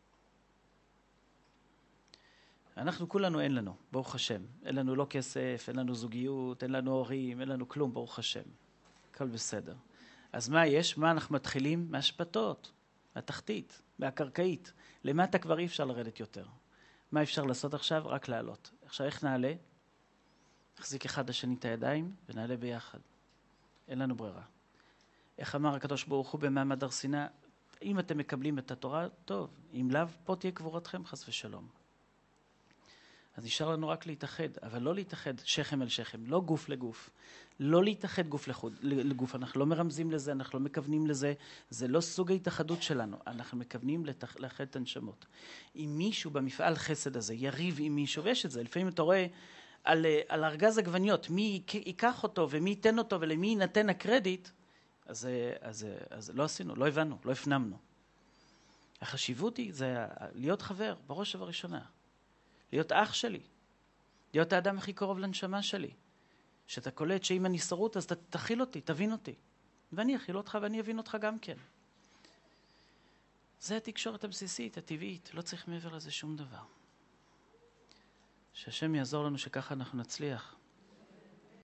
אנחנו כולנו אין לנו, ברוך השם. אין לנו לא כסף, אין לנו זוגיות, אין לנו הורים, אין לנו כלום, ברוך השם. הכל בסדר. אז מה יש? מה אנחנו מתחילים? מהשפטות, מהתחתית, מהקרקעית. למטה כבר אי אפשר לרדת יותר. מה אפשר לעשות עכשיו? רק לעלות. עכשיו איך נעלה? נחזיק אחד לשני את הידיים ונעלה ביחד. אין לנו ברירה. איך אמר הקדוש ברוך הוא במעמד הר סיני? אם אתם מקבלים את התורה, טוב. אם לאו, פה תהיה קבורתכם, חס ושלום. אז נשאר לנו רק להתאחד, אבל לא להתאחד שכם אל שכם, לא גוף לגוף. לא להתאחד גוף לגוף, אנחנו לא מרמזים לזה, אנחנו לא מכוונים לזה, זה לא סוג ההתאחדות שלנו, אנחנו מכוונים לאחד את הנשמות. אם מישהו במפעל חסד הזה יריב עם מישהו, ויש את זה, לפעמים אתה רואה על ארגז עגבניות, מי ייקח אותו ומי ייתן אותו ולמי ינתן הקרדיט, אז לא עשינו, לא הבנו, לא הפנמנו. החשיבות היא זה להיות חבר, בראש ובראשונה. להיות אח שלי, להיות האדם הכי קרוב לנשמה שלי. שאתה קולט שאם אני שרוט, אז תכיל אותי, תבין אותי. ואני אכיל אותך ואני אבין אותך גם כן. זה התקשורת הבסיסית, הטבעית, לא צריך מעבר לזה שום דבר. שהשם יעזור לנו שככה אנחנו נצליח